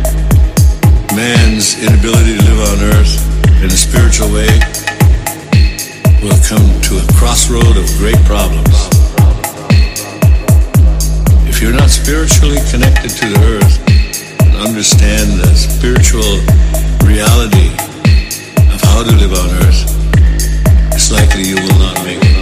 man's inability to live on earth in a spiritual way will come to a crossroad of great problems. If you're not spiritually connected to the earth and understand the spiritual reality of how to live on earth, it's likely you will not make it.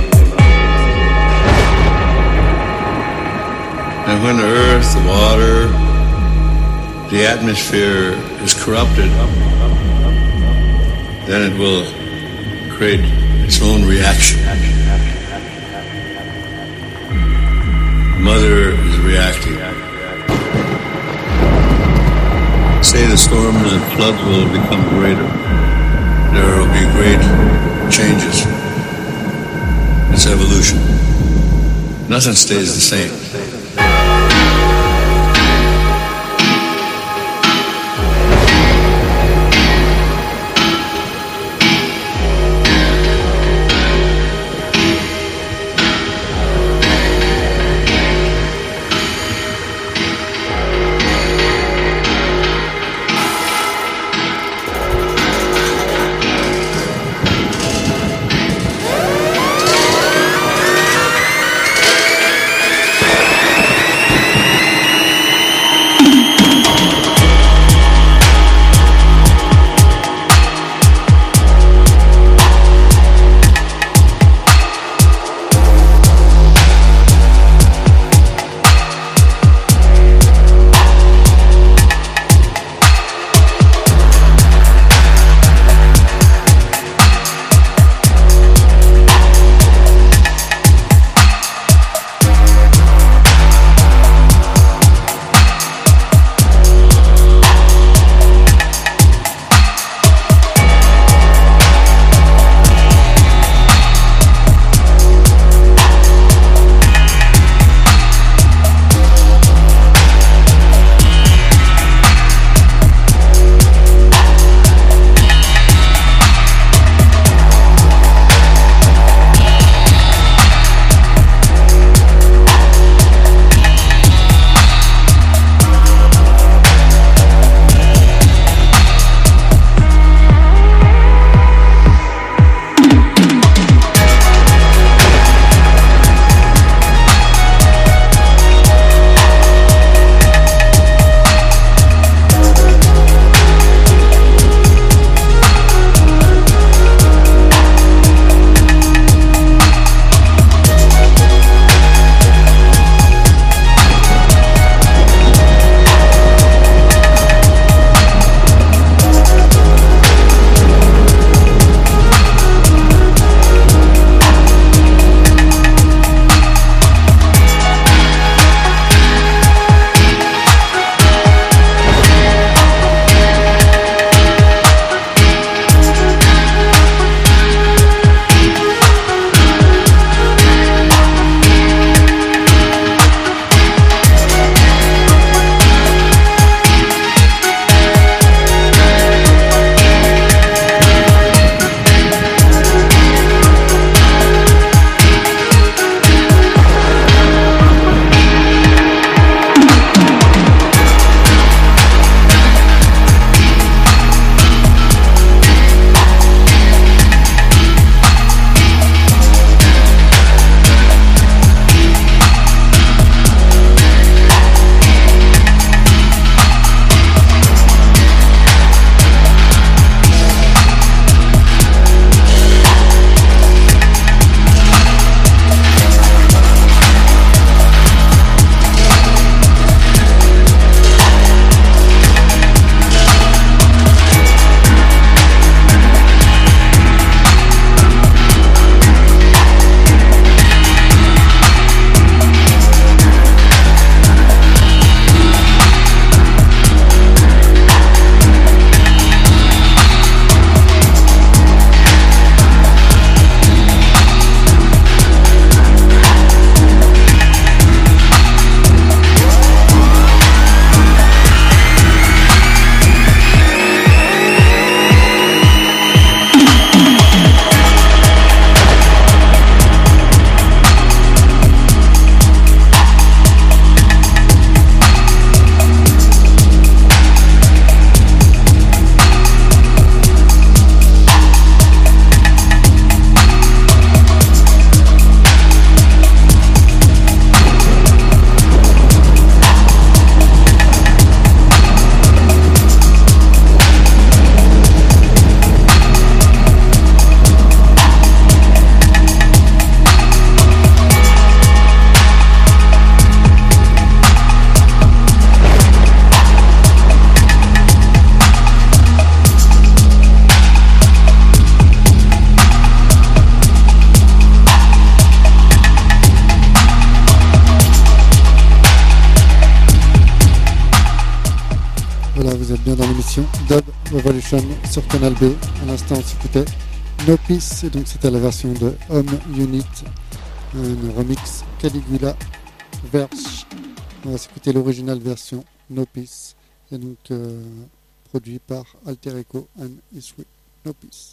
And when the earth, the water, the atmosphere is corrupted, then it will create its own reaction. Mother is reacting. Say the storms and floods will become greater. There will be great changes. It's evolution. Nothing stays the same. bien dans l'émission Dub Revolution sur Canal B. À l'instant, on s'écoutait No Peace, et donc c'était la version de Home Unit, un remix Caligula Verse. On va s'écouter l'original version No Peace, et donc euh, produit par Alter Echo and Isui. No Peace.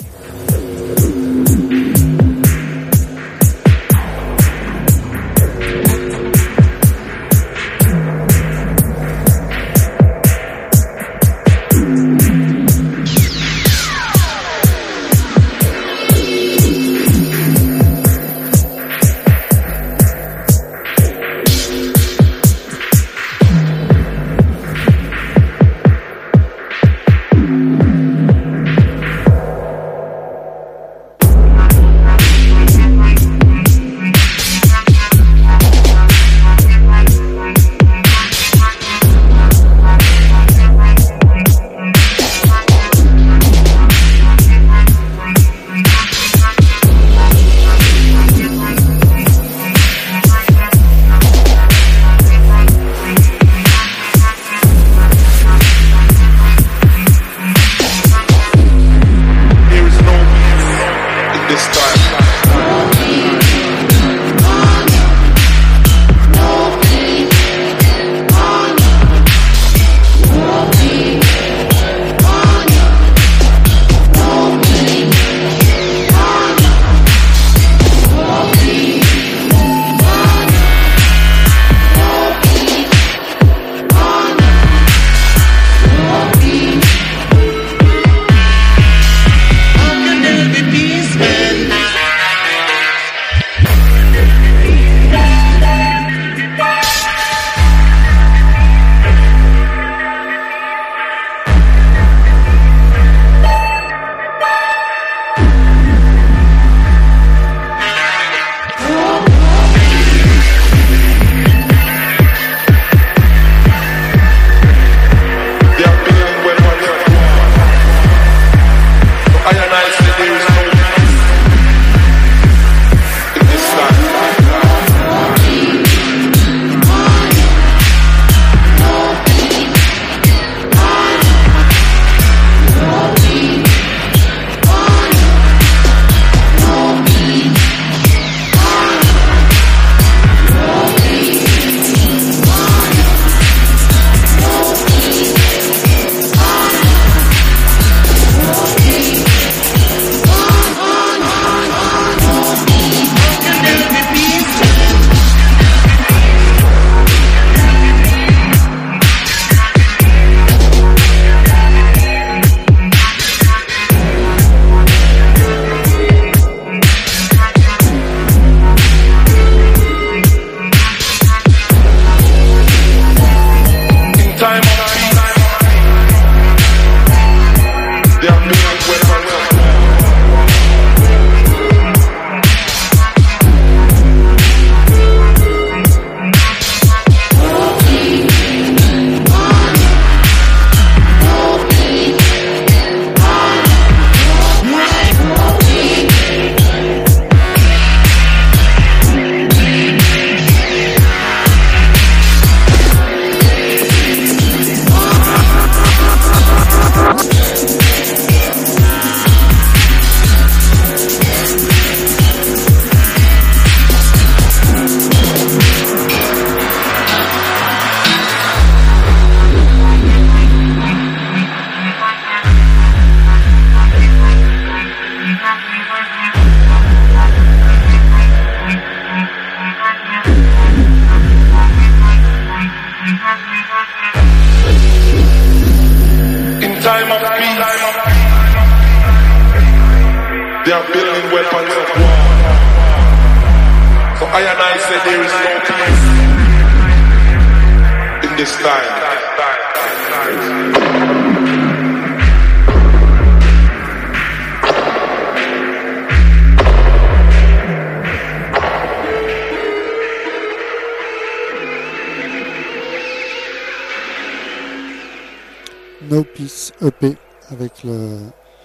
No Peace E P avec le,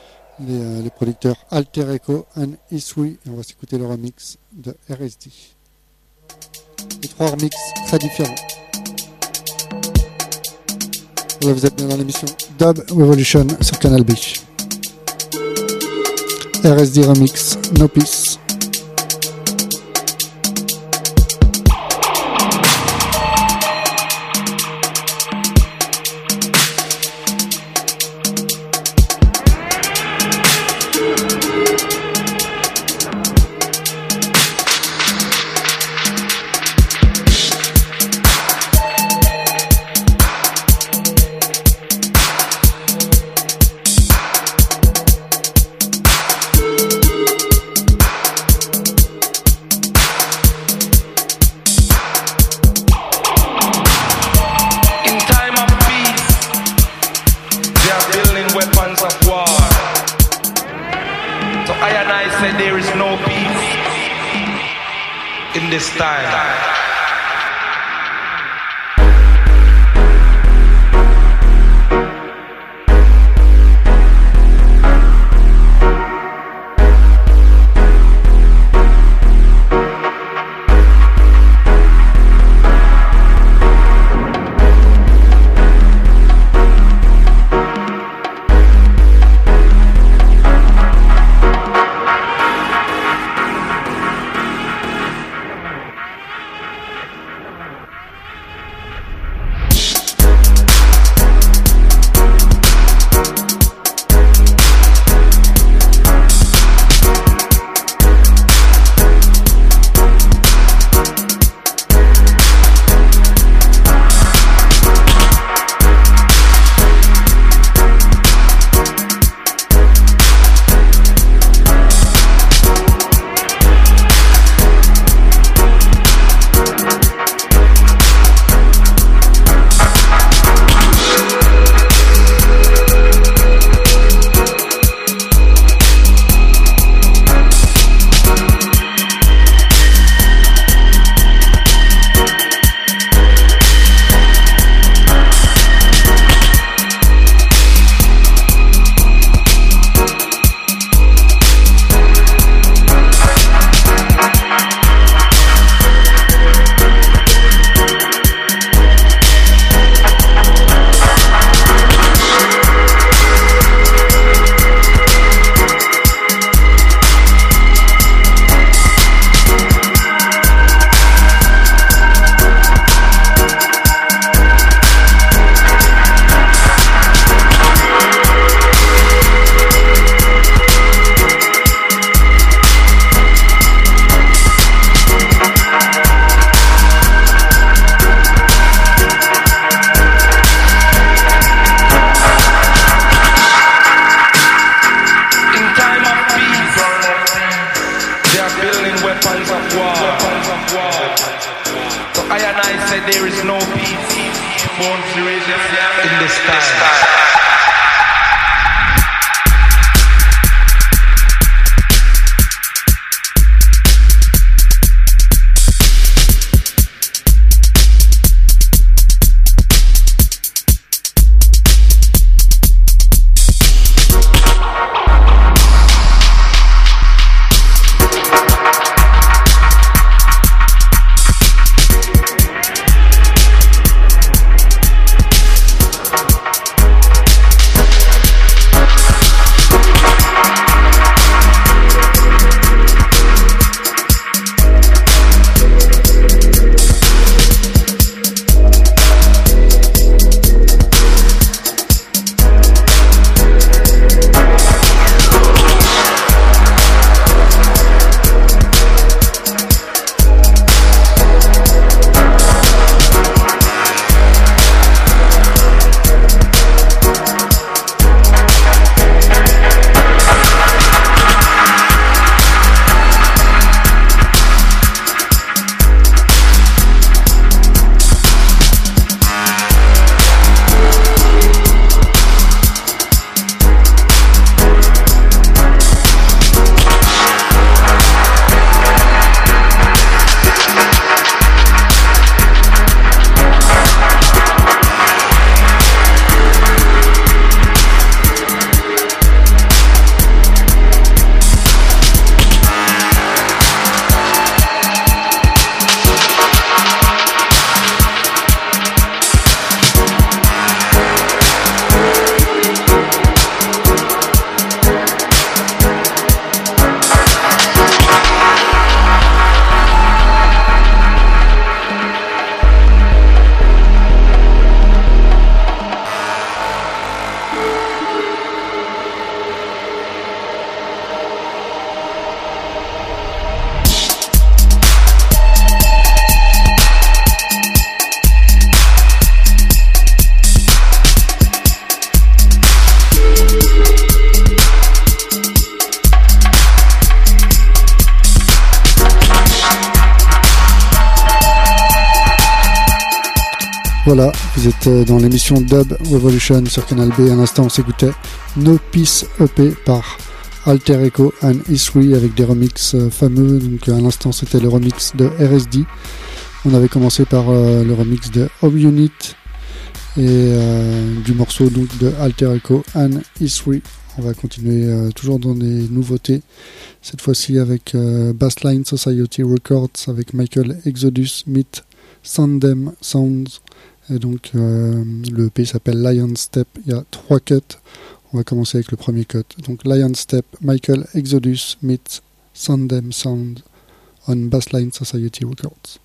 les, les producteurs Alter Echo and Isui, et on va s'écouter le remix de R S D. Les trois remixes très différents. Là, vous êtes bien dans l'émission Dub Revolution sur Canal B. R S D Remix, No Peace. Voilà, vous êtes dans l'émission Dub Revolution sur Canal B. À l'instant, on s'écoutait No Peace E P par Alter Echo and History avec des remixes fameux. Donc à l'instant, c'était le remix de R S D. On avait commencé par euh, le remix de Home Unit et euh, du morceau donc de Alter Echo and History. On va continuer euh, toujours dans des nouveautés. Cette fois-ci avec euh, Bassline Society Records avec Michael Exodus Meet Sandem Sounds. Et donc euh, le E P s'appelle Lion Step, il y a trois cuts. On va commencer avec le premier cut. Donc Lion Step, Michael Exodus meets Sandem Sound on Bassline Society Records.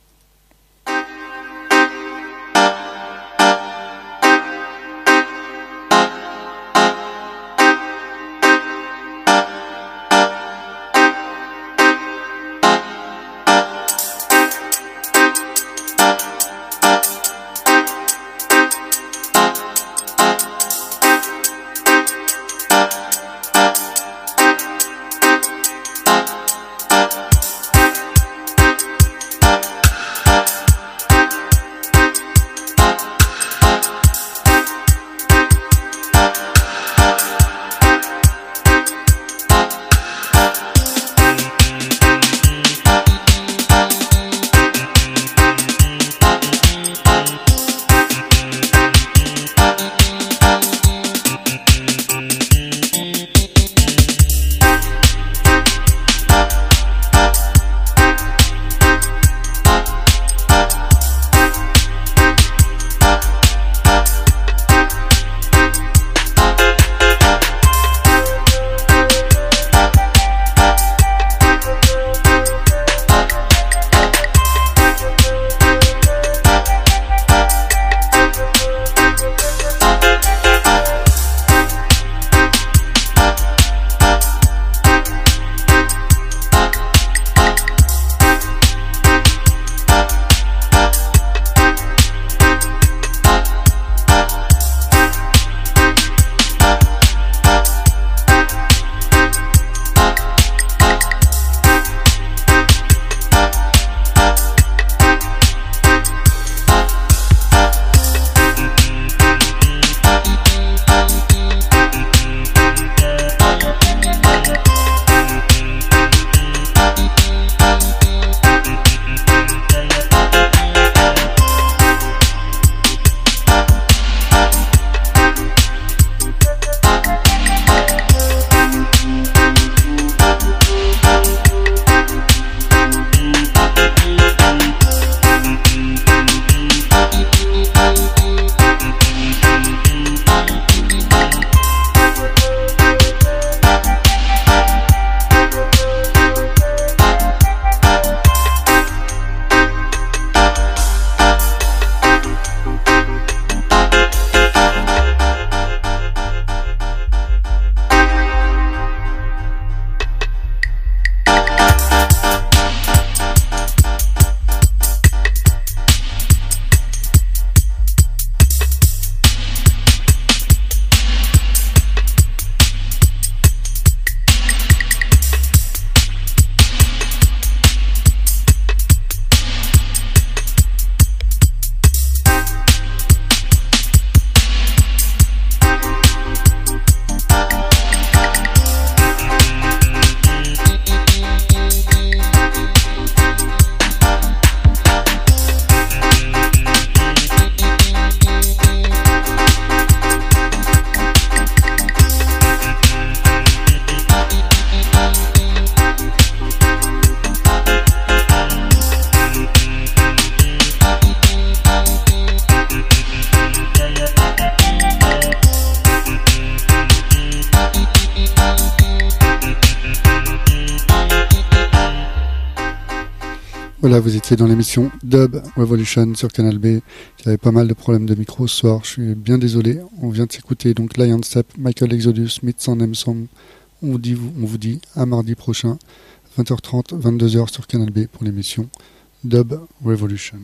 Voilà, vous étiez dans l'émission Dub Revolution sur Canal B. Il y avait pas mal de problèmes de micro ce soir, je suis bien désolé. On vient de s'écouter donc Lion Step, Michael Exodus, Meet Sandem Sound. On vous dit, on vous dit à mardi prochain, vingt heures trente, vingt-deux heures sur Canal B pour l'émission Dub Revolution.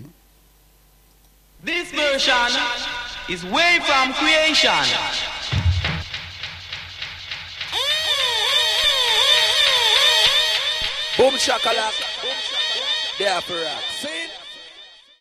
This version is way from creation. Boom shakalak, there for rock. See?